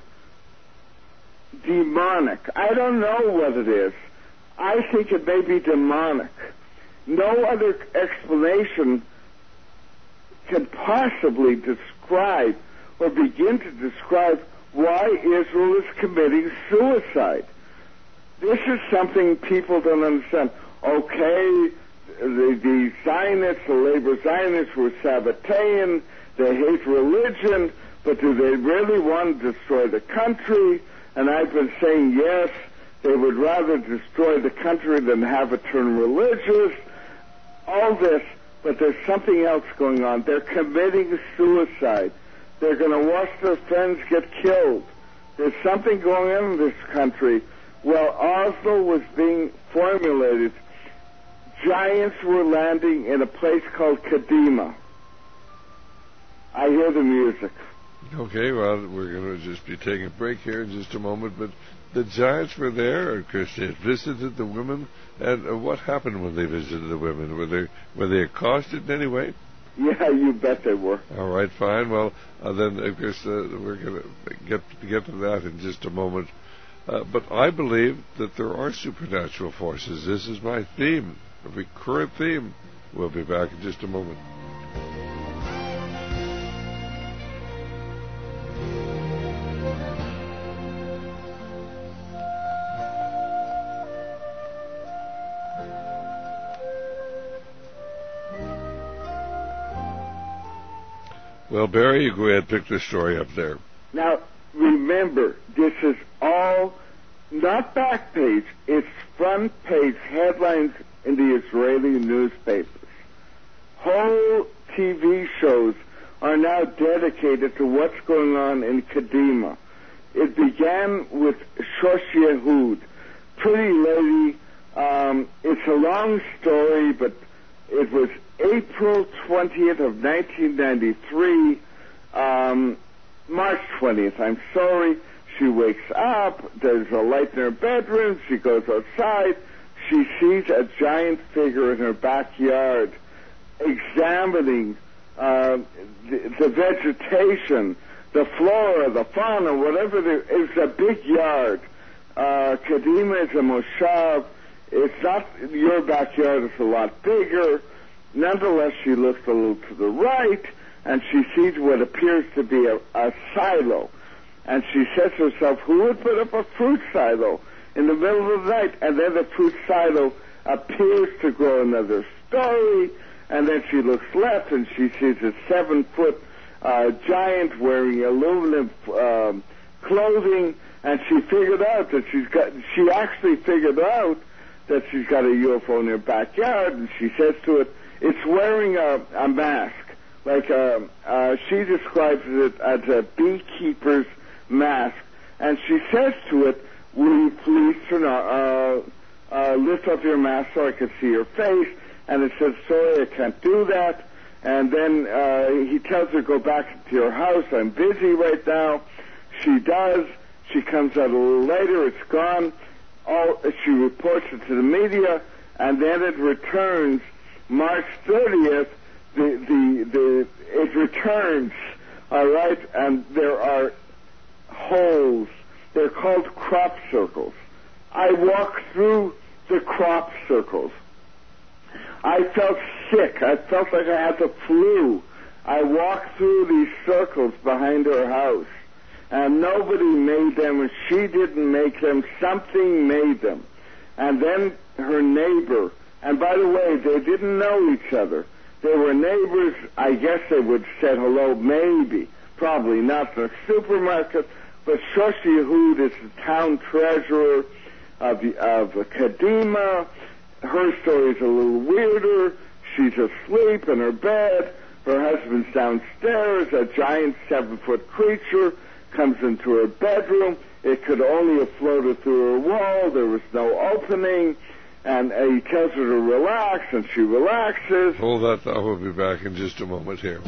demonic. I don't know what it is. I think it may be demonic. No other explanation can possibly describe or begin to describe why Israel is committing suicide. This is something people don't understand. Okay, the, the Zionists, the labor Zionists were Sabbatean, they hate religion, but do they really want to destroy the country? And I've been saying, yes, they would rather destroy the country than have it turn religious. All this, but there's something else going on. They're committing suicide. They're going to watch their friends get killed. There's something going on in this country. Well, Oslo was being formulated. Giants were landing in a place called Kadima. I hear the music. Okay, well, we're going to just be taking a break here in just a moment, but the giants were there, and Chris had visited the women, and uh, what happened when they visited the women? Were they were they accosted in any way? Yeah, you bet they were. All right, fine. Well, uh, then, of course, uh, we're going to get get to that in just a moment. Uh, but I believe that there are supernatural forces. This is my theme, a recurrent theme. We'll be back in just a moment. Well, Barry, you go ahead, pick the story up there. Now, remember, this is all not back page, it's front page headlines in the Israeli newspapers. Whole T V shows are now dedicated to what's going on in Kadima. It began with Shosh Yehud, pretty lady. Um, it's a long story, but it was April twentieth of nineteen ninety-three, um, March twentieth, I'm sorry. She wakes up, there's a light in her bedroom, she goes outside, she sees a giant figure in her backyard examining uh, the, the vegetation, the flora, the fauna, whatever there is. A big yard. Uh, Kadima is a moshav. It's not your backyard, it's a lot bigger. Nonetheless, she looks a little to the right, and she sees what appears to be a, a silo. And she says to herself, who would put up a fruit silo in the middle of the night? And then the fruit silo appears to grow another story, and then she looks left, and she sees a seven-foot uh, giant wearing aluminum um, clothing, and she figured out that she's got, she actually figured out that she's got a U F O in her backyard, and she says to it, it's wearing a, a mask. Like a, uh, she describes it as a beekeeper's mask, and she says to it, will you please turn on, uh, uh, lift up your mask so I can see your face? And it says, sorry, I can't do that. And then uh, he tells her, go back to your house, I'm busy right now. She does. She comes out a little later, it's gone. All, she reports it to the media, and then it returns March thirtieth, the, the, the, it returns, all right, and there are holes. They're called crop circles. I walk through the crop circles. I felt sick. I felt like I had the flu. I walked through these circles behind her house, and nobody made them, and she didn't make them. Something made them. And then her neighbor, and by the way, they didn't know each other. They were neighbors. I guess they would said hello, maybe, probably not in a supermarket, but Shosh Yehud is the town treasurer of, the, of Kadima. Her story is a little weirder. She's asleep in her bed. Her husband's downstairs. A giant seven-foot creature comes into her bedroom. It could only have floated through her wall. There was no opening. And uh, he tells her to relax, and she relaxes. Hold that thought. We'll be back in just a moment here.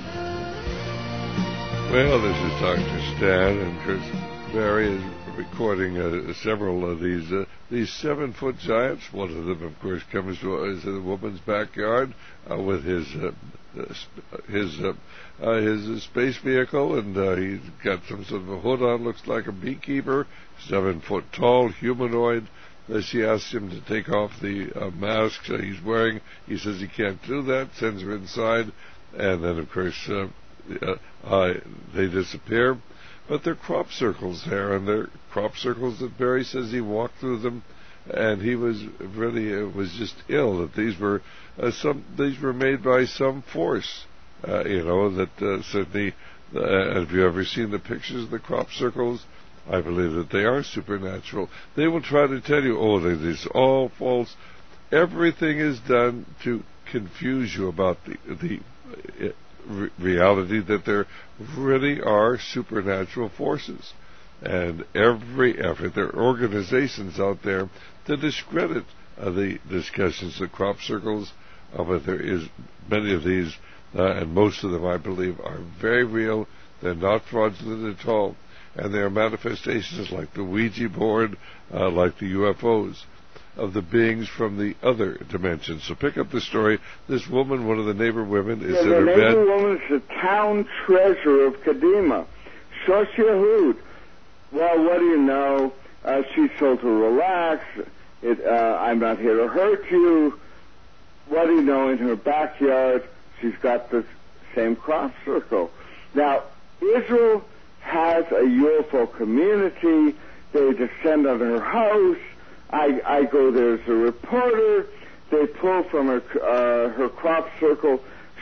Well, this is Doctor Stan, and Chris Barry is recording uh, several of these uh, these seven-foot giants. One of them, of course, comes to is in a woman's backyard uh, with his uh, his uh, uh, his uh, space vehicle, and uh, he's got some sort of a hood on. Looks like a beekeeper, seven foot tall, humanoid. Uh, she asks him to take off the uh, mask uh, he's wearing. He says he can't do that. Sends her inside, and then, of course, uh, uh, uh, they disappear. But they're crop circles there, and they're crop circles that Barry says he walked through them, and he was really uh, was just ill that these were uh, some these were made by some force, uh, you know that uh, certainly. Uh, have you ever seen the pictures of the crop circles? I believe that they are supernatural. They will try to tell you, oh, this is all false. Everything is done to confuse you about the the. Uh, Re- reality that there really are supernatural forces, and every effort, there are organizations out there to discredit uh, the discussions of crop circles, uh, but there is many of these, uh, and most of them, I believe, are very real. They're not fraudulent at all, and they are manifestations like the Ouija board, uh, like the U F Os, of the beings from the other dimension. So pick up the story. This woman, one of the neighbor women, is yeah, in her bed. The neighbor woman is the town treasurer of Kadima, Shosh Yehud. Well, what do you know? Uh, she's told to relax. It, uh, I'm not here to hurt you. What do you know? In her backyard, she's got the same crop circle. Now, Israel has a U F O community. They descend on her house. I, I go there as a reporter. They pull from her uh, her crop circle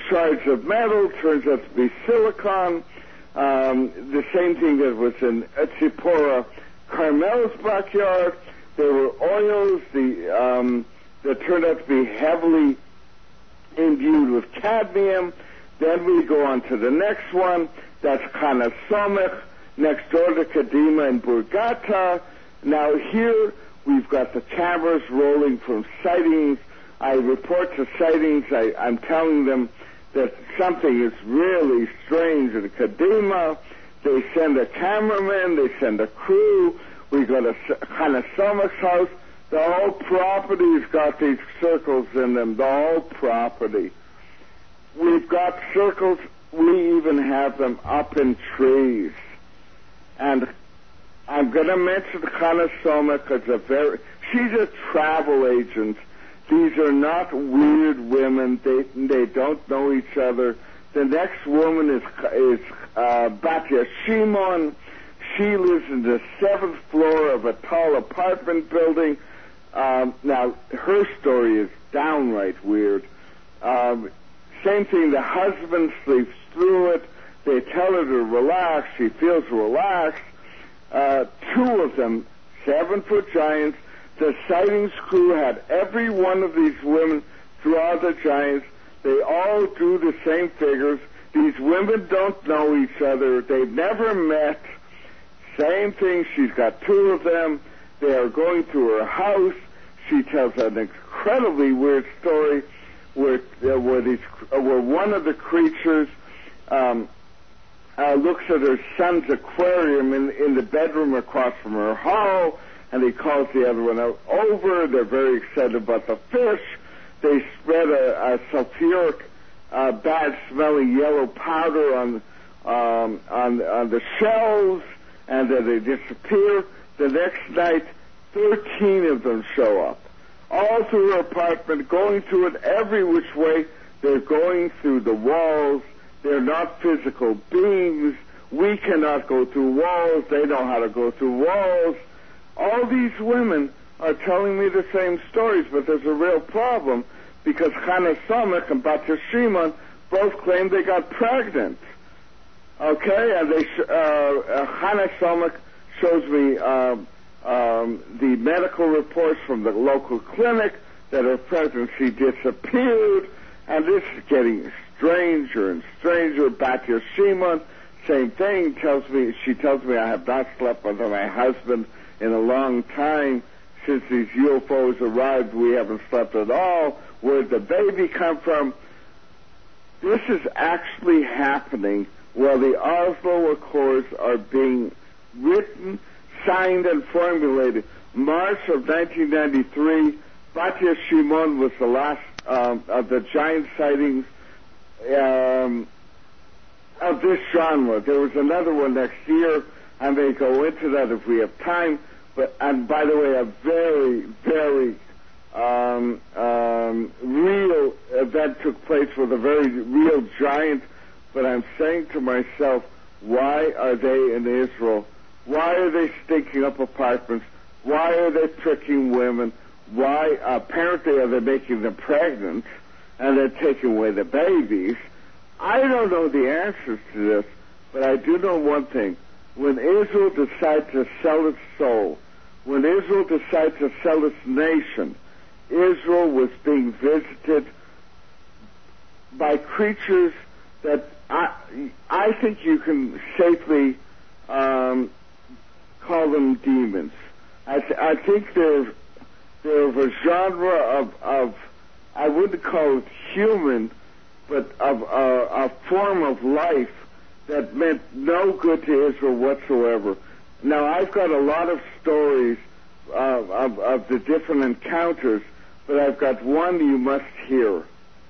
shards of metal, turns out to be silicon. Um, the same thing that was in Tzipora Carmel's backyard. There were oils the, um, that turned out to be heavily imbued with cadmium. Then we go on to the next one. That's Chana Somech, next door to Kadima and Burgata. Now here we've got the cameras rolling from sightings. I report to sightings. I, I'm telling them that something is really strange in Kadima. They send a cameraman. They send a crew. We go to Chana Somech's house. The whole property's got these circles in them. The whole property. We've got circles. We even have them up in trees. And I'm going to mention Chana Somech because a very, she's a travel agent. These are not weird women. They they don't know each other. The next woman is is uh, Batya Shimon. She lives in the seventh floor of a tall apartment building. Um, now, her story is downright weird. Um, same thing, the husband sleeps through it. They tell her to relax. She feels relaxed. Uh, two of them, seven-foot giants. The sightings crew had every one of these women draw the giants. They all do the same figures. These women don't know each other. They've never met. Same thing. She's got two of them. They are going to her house. She tells an incredibly weird story where uh, where these uh, where one of the creatures um, uh, looks at her son's aquarium in in the bedroom across from her hall, and he calls the other one out over. They're very excited about the fish. They spread a, a sulfuric, uh, bad-smelling yellow powder on um, on on the shelves, and then they disappear. The next night, thirteen of them show up, all through her apartment, going through it every which way. They're going through the walls. They're not physical beings. We cannot go through walls. They know how to go through walls. All these women are telling me the same stories, but there's a real problem because Chana Somech and Batya Shimon both claim they got pregnant. Okay, and they sh- uh, uh, Chana Somech shows me uh, um, the medical reports from the local clinic that her pregnancy disappeared, and this is getting stranger and stranger. Batya Shimon, same thing, tells me she tells me I have not slept with my husband in a long time. Since these U F Os arrived, we haven't slept at all. Where'd the baby come from? This is actually happening while the Oslo Accords are being written, signed, and formulated. March of nineteen ninety-three, Batya Shimon was the last um, of the giant sightings um, of this genre. There was another one next year. I may go into that if we have time. But, and by the way, a very, very um, um, real event took place with a very real giant. But I'm saying to myself, why are they in Israel? Why are they stinking up apartments? Why are they tricking women? Why, apparently, are they making them pregnant and then taking away the babies? I don't know the answers to this, but I do know one thing. When Israel decides to sell its soul, when Israel decided to sell its nation, Israel was being visited by creatures that I, I think you can safely um, call them demons. I, th- I think they're, they're of a genre of, of, I wouldn't call it human, but of uh, a form of life that meant no good to Israel whatsoever. Now, I've got a lot of stories uh, of, of the different encounters, but I've got one you must hear.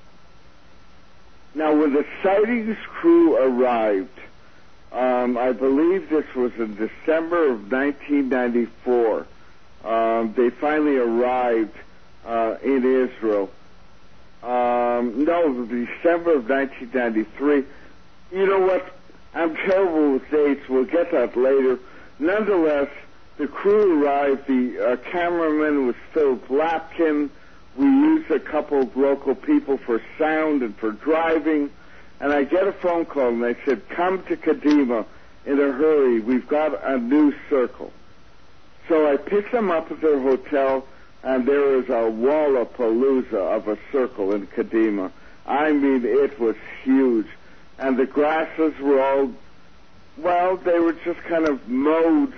Now, when the sightings crew arrived, um, I believe this was in December of nineteen ninety-four, um, they finally arrived uh, in Israel. Um, no, December of nineteen ninety-three. You know what? I'm terrible with dates. We'll get that later. Nonetheless, the crew arrived. The uh, cameraman was Phil Lapkin. We used a couple of local people for sound and for driving. And I get a phone call, and they said, come to Kadima in a hurry. We've got a new circle. So I picked them up at their hotel, and there was a wallapalooza of a circle in Kadima. I mean, it was huge. And the grasses were all, well, they were just kind of mowed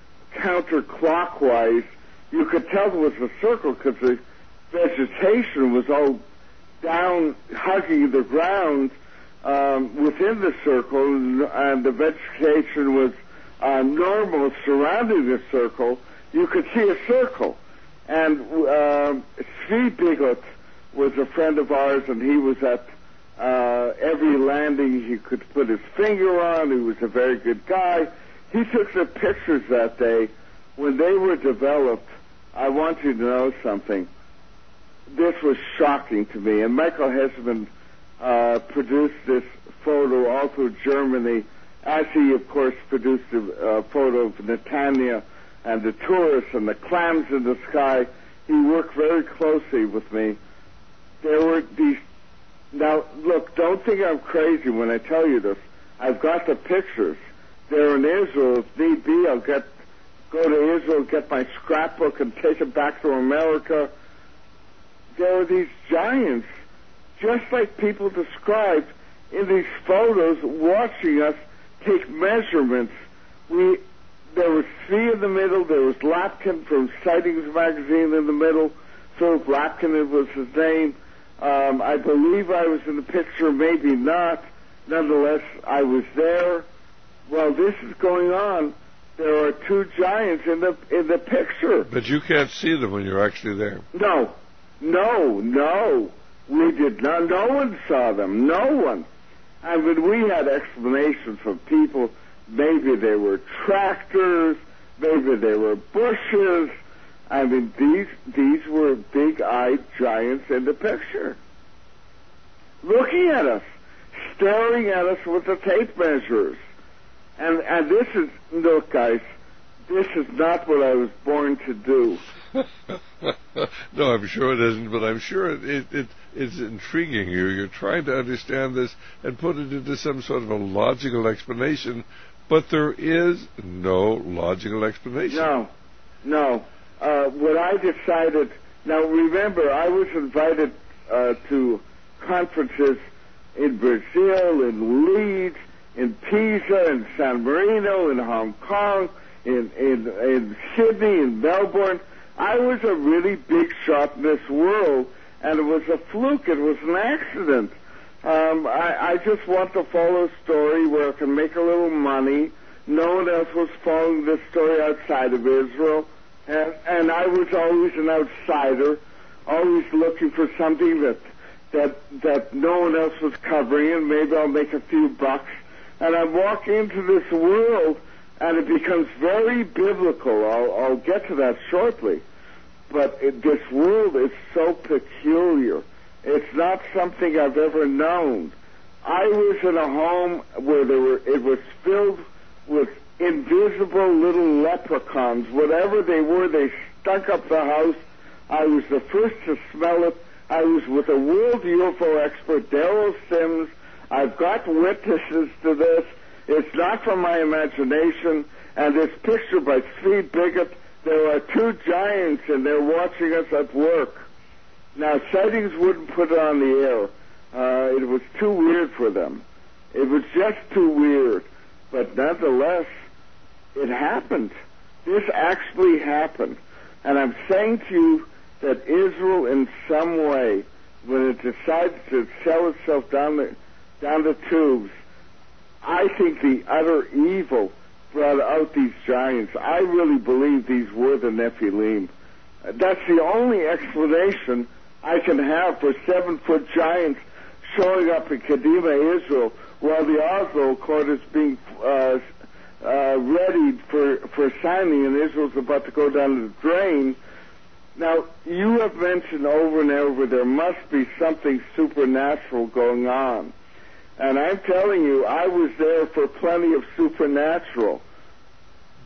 counterclockwise. You could tell it was a circle because the vegetation was all down, hugging the ground um, within the circle, and, and the vegetation was uh, normal surrounding the circle. You could see a circle. And uh, Svi Bigot was a friend of ours, and he was at uh, every landing he could put his finger on. He was a very good guy. He took the pictures that day. When they were developed, I want you to know something. This was shocking to me. And Michael Hesselman uh, produced this photo all through Germany, as he, of course, produced a uh, photo of Netanya and the tourists and the clams in the sky. He worked very closely with me. There were these... Now, look, don't think I'm crazy when I tell you this. I've got the pictures. They're in Israel. If need be, I'll get go to Israel, get my scrapbook, and take it back to America. There are these giants, just like people described in these photos, watching us take measurements. We... There was Svi in the middle. There was Lapkin from Sightings Magazine in the middle. Philip Lapkin was his name. Um, I believe I was in the picture, maybe not. Nonetheless, I was there. While this is going on, there are two giants in the in the picture. But you can't see them when you're actually there. No, no, no. We did not. No one saw them. No one. I mean, we had explanations from people. Maybe they were tractors, maybe they were bushes. I mean, these these were big-eyed giants in the picture, looking at us, staring at us with the tape measures. And and this is, look, guys, this is not what I was born to do. No, I'm sure it isn't, but I'm sure it, it, it it's intriguing you. You're trying to understand this and put it into some sort of a logical explanation. But there is no logical explanation. No, no. Uh, what I decided, now remember, I was invited uh, to conferences in Brazil, in Leeds, in Pisa, in San Marino, in Hong Kong, in, in, in Sydney, in Melbourne. I was a really big shot in this world, and it was a fluke. It was an accident. Um, I, I just want to follow a story where I can make a little money. No one else was following this story outside of Israel. And, and I was always an outsider, always looking for something that, that, that no one else was covering, and maybe I'll make a few bucks. And I'm walking into this world, and it becomes very biblical. I'll, I'll get to that shortly. But it, this world is so peculiar. It's not something I've ever known. I was in a home where there were, it was filled with invisible little leprechauns. Whatever they were, they stunk up the house. I was the first to smell it. I was with a world U F O expert, Daryl Sims. I've got witnesses to this. It's not from my imagination. And this picture by Svi Bigot, there are two giants, and they're watching us at work. Now, Sightings wouldn't put it on the air. Uh, it was too weird for them. It was just too weird. But nonetheless, it happened. This actually happened. And I'm saying to you that Israel, in some way, when it decides to sell itself down the, down the tubes, I think the utter evil brought out these giants. I really believe these were the Nephilim. That's the only explanation I can have for seven-foot giants showing up in Kadima, Israel, while the Oslo Accord is being uh, uh, readied for, for signing, and Israel's about to go down the drain. Now, you have mentioned over and over there must be something supernatural going on. And I'm telling you, I was there for plenty of supernatural.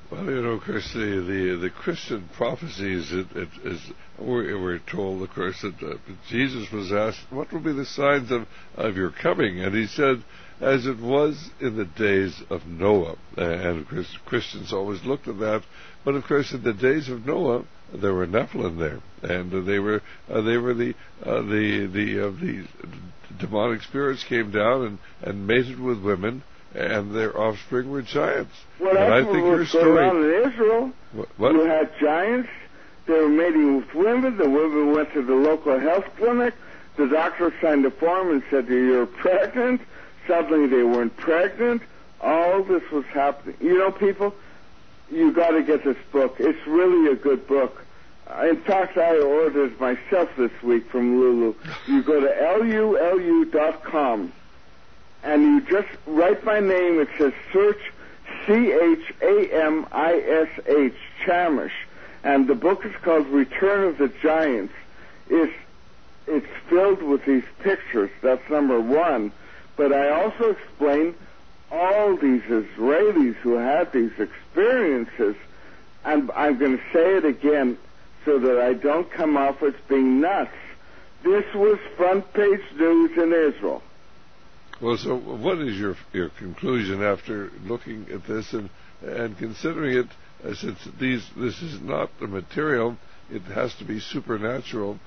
Well, you know, of course, the, the, the Christian prophecies, it, it is, we're, we're told, of course, that uh, Jesus was asked, what will be the signs of, of your coming? And he said, as it was in the days of Noah. And, of course, Christians always looked at that. But, of course, in the days of Noah, there were Nephilim there. And uh, they were uh, they were the uh, the the, uh, the demonic spirits came down and, and mated with women, and their offspring were giants. Well, and that's I what think was your story, going on in Israel. What? what? You had giants. They were mating with women. The women went to the local health clinic. The doctor signed a form and said, you're pregnant. Suddenly they weren't pregnant. All this was happening. You know, people, you got to get this book. It's really a good book. In fact, I ordered it myself this week from Lulu. You go to L U L U dot com. And you just write my name. It says search C H A M I S H, Chamish. And the book is called Return of the Giants. It's, it's filled with these pictures. That's number one. But I also explain all these Israelis who had these experiences. And I'm going to say it again so that I don't come off as being nuts. This was front page news in Israel. Well, so what is your your conclusion after looking at this and and considering it, uh, since these this is not the material, it has to be supernatural.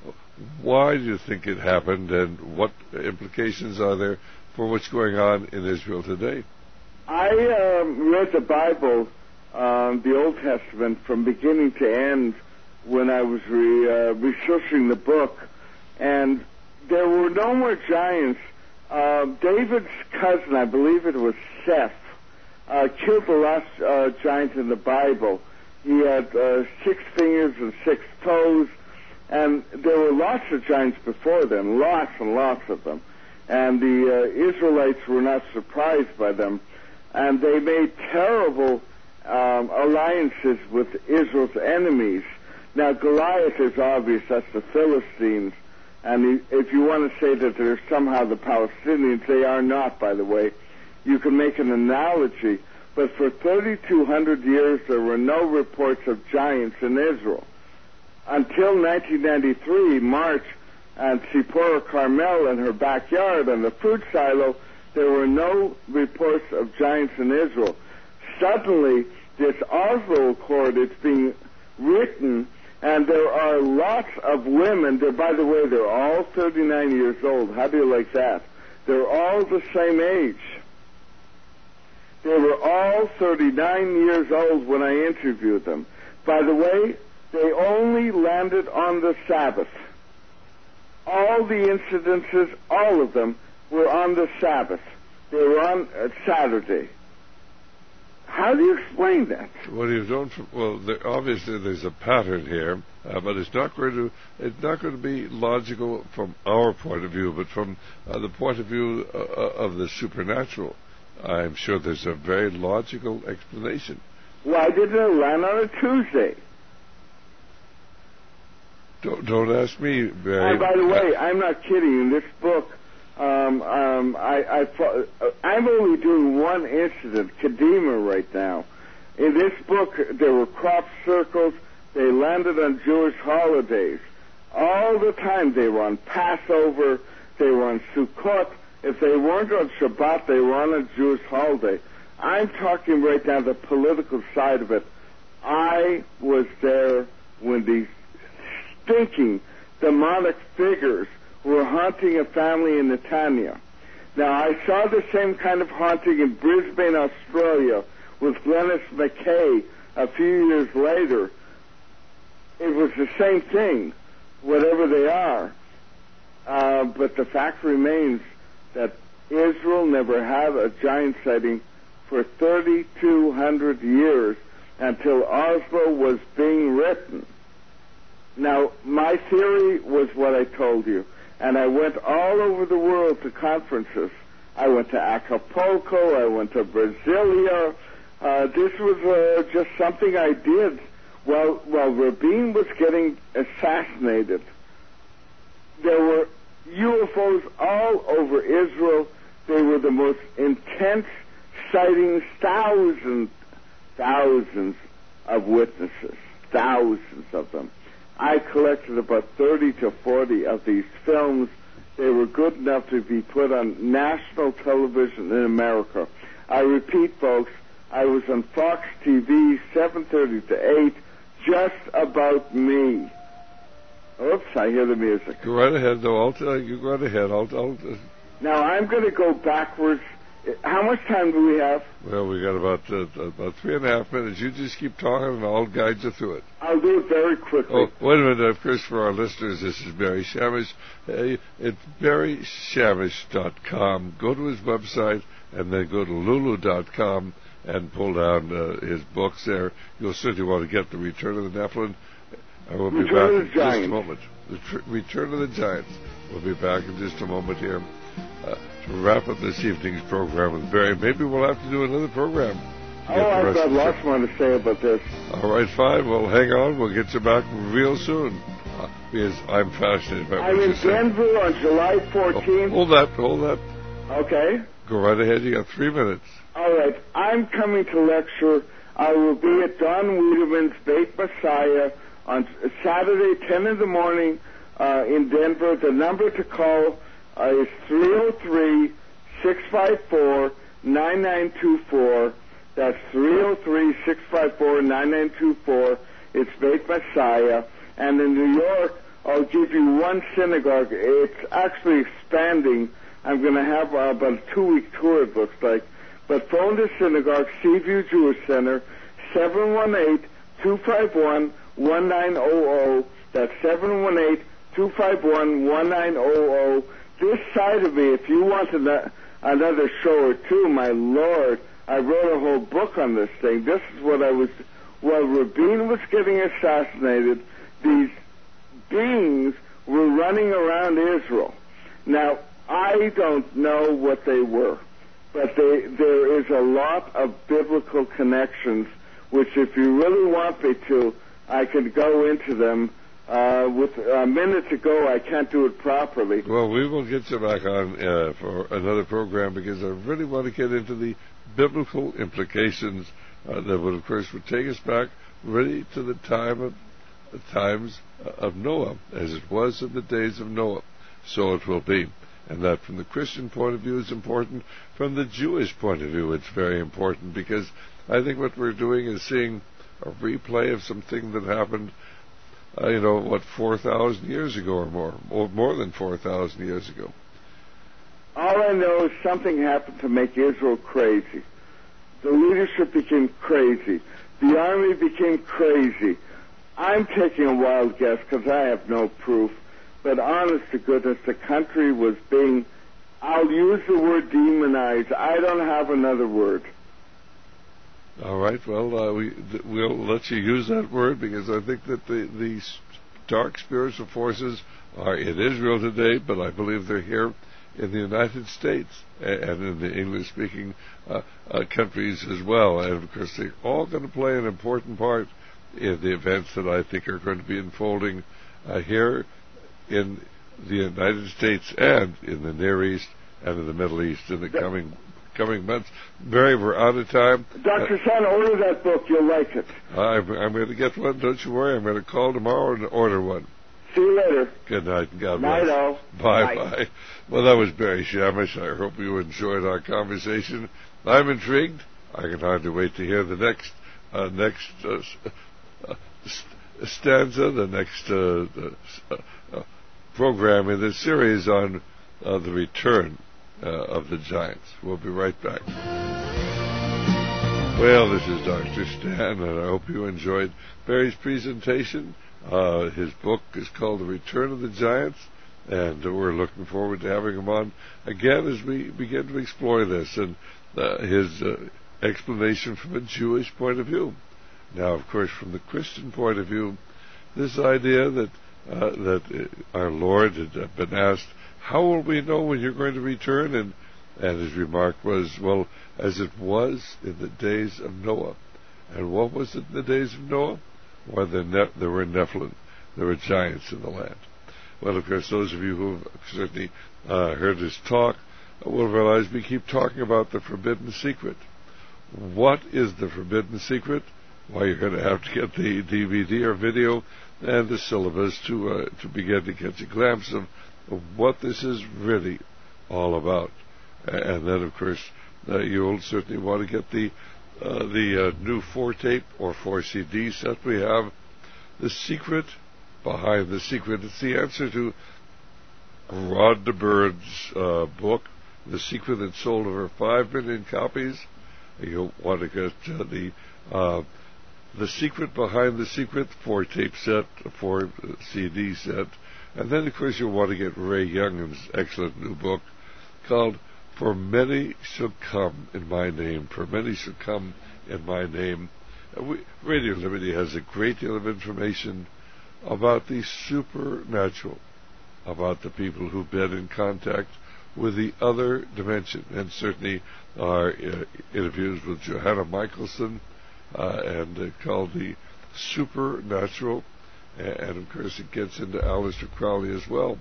Why do you think it happened, and what implications are there for what's going on in Israel today? I um, read the Bible, um, the Old Testament, from beginning to end when I was re, uh, researching the book, and there were no more giants. Uh, David's cousin, I believe it was Seth, uh, killed the last uh, giant in the Bible. He had uh, six fingers and six toes, and there were lots of giants before them, lots and lots of them. And the uh, Israelites were not surprised by them. And they made terrible um, alliances with Israel's enemies. Now, Goliath is obvious, that's the Philistines. And if you want to say that they're somehow the Palestinians, they are not, by the way. You can make an analogy. But for thirty-two hundred years, there were no reports of giants in Israel. Until nineteen ninety-three, March, and Tzipora Carmel in her backyard on the fruit silo, there were no reports of giants in Israel. Suddenly, this Oslo Accord, it's being written, and there are lots of women. They're, by the way, they're all thirty-nine years old. How do you like that? They're all the same age. They were all thirty-nine years old when I interviewed them. By the way, they only landed on the Sabbath. All the incidences, all of them, were on the Sabbath. They were on uh, Saturday. How do you explain that? Well, you don't. Well, there, obviously there's a pattern here, uh, but it's not going to. It's not going to be logical from our point of view, but from uh, the point of view uh, of the supernatural. I'm sure there's a very logical explanation. Why didn't it land on a Tuesday? Don't, don't ask me, Barry. And by the way, I'm not kidding. In this book, um, um, I, I, I'm only doing one incident, Kadima, right now. In this book, there were crop circles. They landed on Jewish holidays. All the time they were on Passover. They were on Sukkot. If they weren't on Shabbat, they were on a Jewish holiday. I'm talking right now the political side of it. I was there when these stinking demonic figures were haunting a family in Netanya. Now, I saw the same kind of haunting in Brisbane, Australia, with Glennis McKay a few years later. It was the same thing, whatever they are. Uh, but the fact remains that Israel never had a giant sighting for thirty-two hundred years until Oslo was being written. Now, my theory was what I told you, and I went all over the world to conferences. I went to Acapulco, I went to Brasilia. Uh, this was uh, just something I did while, while Rabin was getting assassinated. There were U F Os all over Israel. They were the most intense sightings, thousands, thousands of witnesses, thousands of them. I collected about thirty to forty of these films. They were good enough to be put on national television in America. I repeat, folks, I was on Fox T V, seven thirty to eight, just about me. Oops, I hear the music. Go right ahead, though. I'll tell you. Go right ahead. I'll. I'll uh... Now, I'm going to go backwards. How much time do we have? Well, we got about uh, about three and a half minutes. You just keep talking, and I'll guide you through it. I'll do it very quickly. Oh, wait a minute. Of course, for our listeners, this is Barry Shamish. Uh, it's barry shamish dot com. Go to his website, and then go to lulu dot com and pull down uh, his books there. You'll certainly want to get The Return of the Nephilim. I will be back in just a moment. The tr- Return of the Giants. We'll be back in just a moment here. Uh, to wrap up this evening's program with Barry. Maybe we'll have to do another program. Oh, I've got lots more to say about this. All right, fine. Well, hang on. We'll get you back real soon. Uh, because I'm fascinated by what I'm you in Denver on July fourteenth. Oh, hold that. Hold that. Okay. Go right ahead. You got three minutes. All right. I'm coming to lecture. I will be at Don Wiedeman's Beit Messiah on Saturday, ten in the morning uh, in Denver. The number to call Uh, it's three oh three, six five four, nine nine two four. That's three oh three, six five four, nine nine two four. It's Beit Messiah. And in New York, I'll give you one synagogue. It's actually expanding. I'm going to have uh, about a two-week tour, it looks like. But phone the synagogue, Seaview Jewish Center, seven one eight, two five one, one nine zero zero. That's seven one eight, two five one, one nine zero zero. This side of me, if you want an- another show or two, my Lord, I wrote a whole book on this thing. This is what I was, while Rabin was getting assassinated, these beings were running around Israel. Now, I don't know what they were, but they, there is a lot of biblical connections, which if you really want me to, I could go into them. Uh, with a minute to go, I can't do it properly. Well, we will get you back on uh, for another program because I really want to get into the biblical implications uh, that would, of course, would take us back really to the time of the times of Noah, as it was in the days of Noah. So it will be. And that from the Christian point of view is important. From the Jewish point of view, it's very important because I think what we're doing is seeing a replay of something that happened Uh, you know, what, four thousand years ago or more, or more than four thousand years ago. All I know is something happened to make Israel crazy. The leadership became crazy. The army became crazy. I'm taking a wild guess because I have no proof, but honest to goodness, the country was being, I'll use the word demonized. I don't have another word. All right, well, uh, we, th- we'll let you use that word because I think that the, the dark spiritual forces are in Israel today, but I believe they're here in the United States and in the English-speaking uh, uh, countries as well. And, of course, they're all going to play an important part in the events that I think are going to be unfolding uh, here in the United States and in the Near East and in the Middle East in the coming coming months. Barry, we're out of time. Doctor Uh, Son, order that book. You'll like it. I'm, I'm going to get one. Don't you worry. I'm going to call tomorrow and order one. See you later. Good night and God Night, bless. all. Bye-bye. Well, that was Barry Shamish. I hope you enjoyed our conversation. I'm intrigued. I can hardly wait to hear the next uh, next uh, uh, stanza, the next uh, uh, uh, program in this series on uh, the return Uh, of the Giants. We'll be right back. Well, this is Doctor Stan, and I hope you enjoyed Barry's presentation. Uh, his book is called The Return of the Giants, and uh, we're looking forward to having him on again as we begin to explore this and uh, his uh, explanation from a Jewish point of view. Now, of course, from the Christian point of view, this idea that uh, that our Lord had been asked, how will we know when you're going to return? And, and his remark was, well, as it was in the days of Noah. And what was it in the days of Noah? Well, there, ne- there were Nephilim. There were giants in the land. Well, of course, those of you who have certainly uh, heard us talk will realize we keep talking about the forbidden secret. what is the forbidden secret? Well, you're going to have to get the D V D or video and the syllabus to uh, to begin to catch a glimpse of, of what this is really all about. And then, of course, uh, you'll certainly want to get the uh, the uh, new four tape or four C D set we have, The Secret Behind the Secret. It's the answer to Rod DeBird's uh, book, The Secret, that sold over five million copies. You'll want to get uh, the uh, The Secret Behind the Secret four tape set, four C D set, and then, of course, you'll want to get Ray Young's excellent new book called For Many Shall Come in My Name. For Many Shall Come in My Name. Uh, we, Radio Liberty has a great deal of information about the supernatural, about the people who've been in contact with the other dimension, and certainly our uh, interviews with Johanna Michelson, uh, and uh, called The Supernatural, and, and of course it gets into Aleister Crowley as well,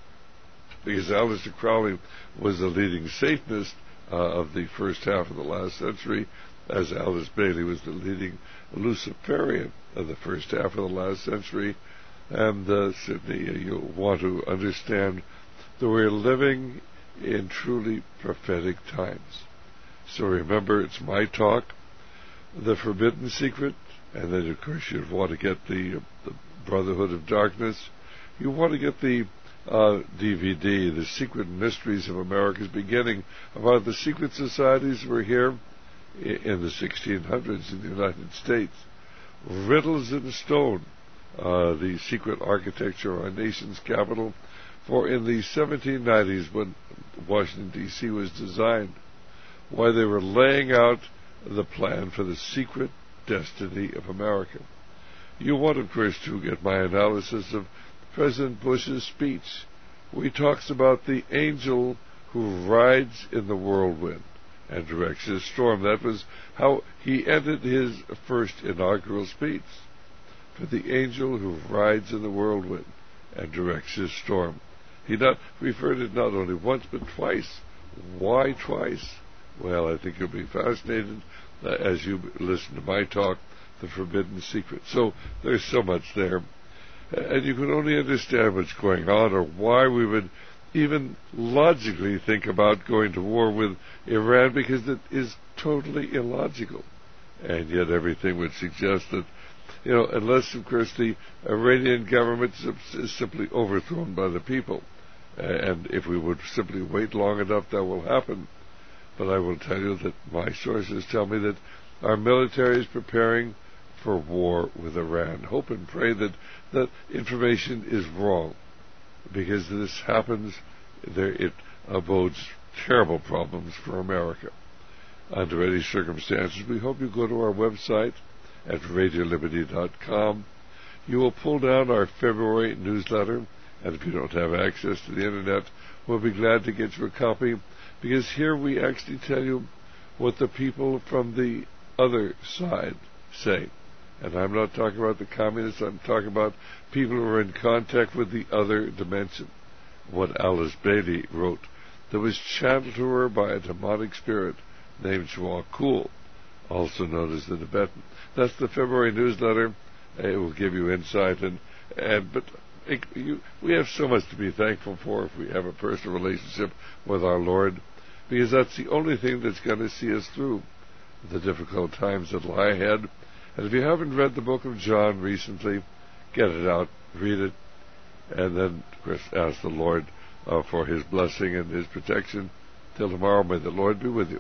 because Aleister Crowley was the leading Satanist uh, of the first half of the last century, as Alice Bailey was the leading Luciferian of the first half of the last century. And uh, certainly uh, you'll want to understand that we're living in truly prophetic times. So remember, it's my talk, The Forbidden Secret, and then of course you'd want to get the, uh, the Brotherhood of Darkness. You want to get the uh, D V D, The Secret Mysteries of America's Beginning, about the secret societies that were here in the sixteen hundreds in the United States. Riddles in Stone, uh, the secret architecture of our nation's capital, for in the seventeen nineties, when Washington, D C was designed, why they were laying out the plan for the secret destiny of America. You want, of course, to get my analysis of President Bush's speech, where he talks about the angel who rides in the whirlwind and directs his storm. That was how he ended his first inaugural speech. For the angel who rides in the whirlwind and directs his storm. He not referred it not only once but twice. Why twice? Well, I think you'll be fascinated uh, as you listen to my talk, The Forbidden Secret. So there's so much there. And you can only understand what's going on, or why we would even logically think about going to war with Iran, because it is totally illogical. And yet everything would suggest that, you know, unless, of course, the Iranian government is simply overthrown by the people. And if we would simply wait long enough, that will happen. But I will tell you that my sources tell me that our military is preparing for war with Iran. Hope and pray that that information is wrong, because this happens, there it abodes terrible problems for America. Under any circumstances, we hope you go to our website at radio liberty dot com. You will pull down our February newsletter, and if you don't have access to the Internet, we'll be glad to get you a copy, because here we actually tell you what the people from the other side say. And I'm not talking about the communists, I'm talking about people who are in contact with the other dimension. What Alice Bailey wrote, that was channeled to her by a demonic spirit named Shwakul, also known as the Tibetan. That's the February newsletter. It will give you insight, and and but it, you, we have so much to be thankful for if we have a personal relationship with our Lord, because that's the only thing that's going to see us through the difficult times that lie ahead. And if you haven't read the book of John recently, get it out, read it, and then, of course, ask the Lord uh, for His blessing and His protection. Till tomorrow, may the Lord be with you.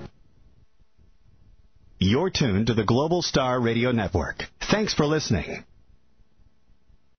You're tuned to the Global Star Radio Network. Thanks for listening.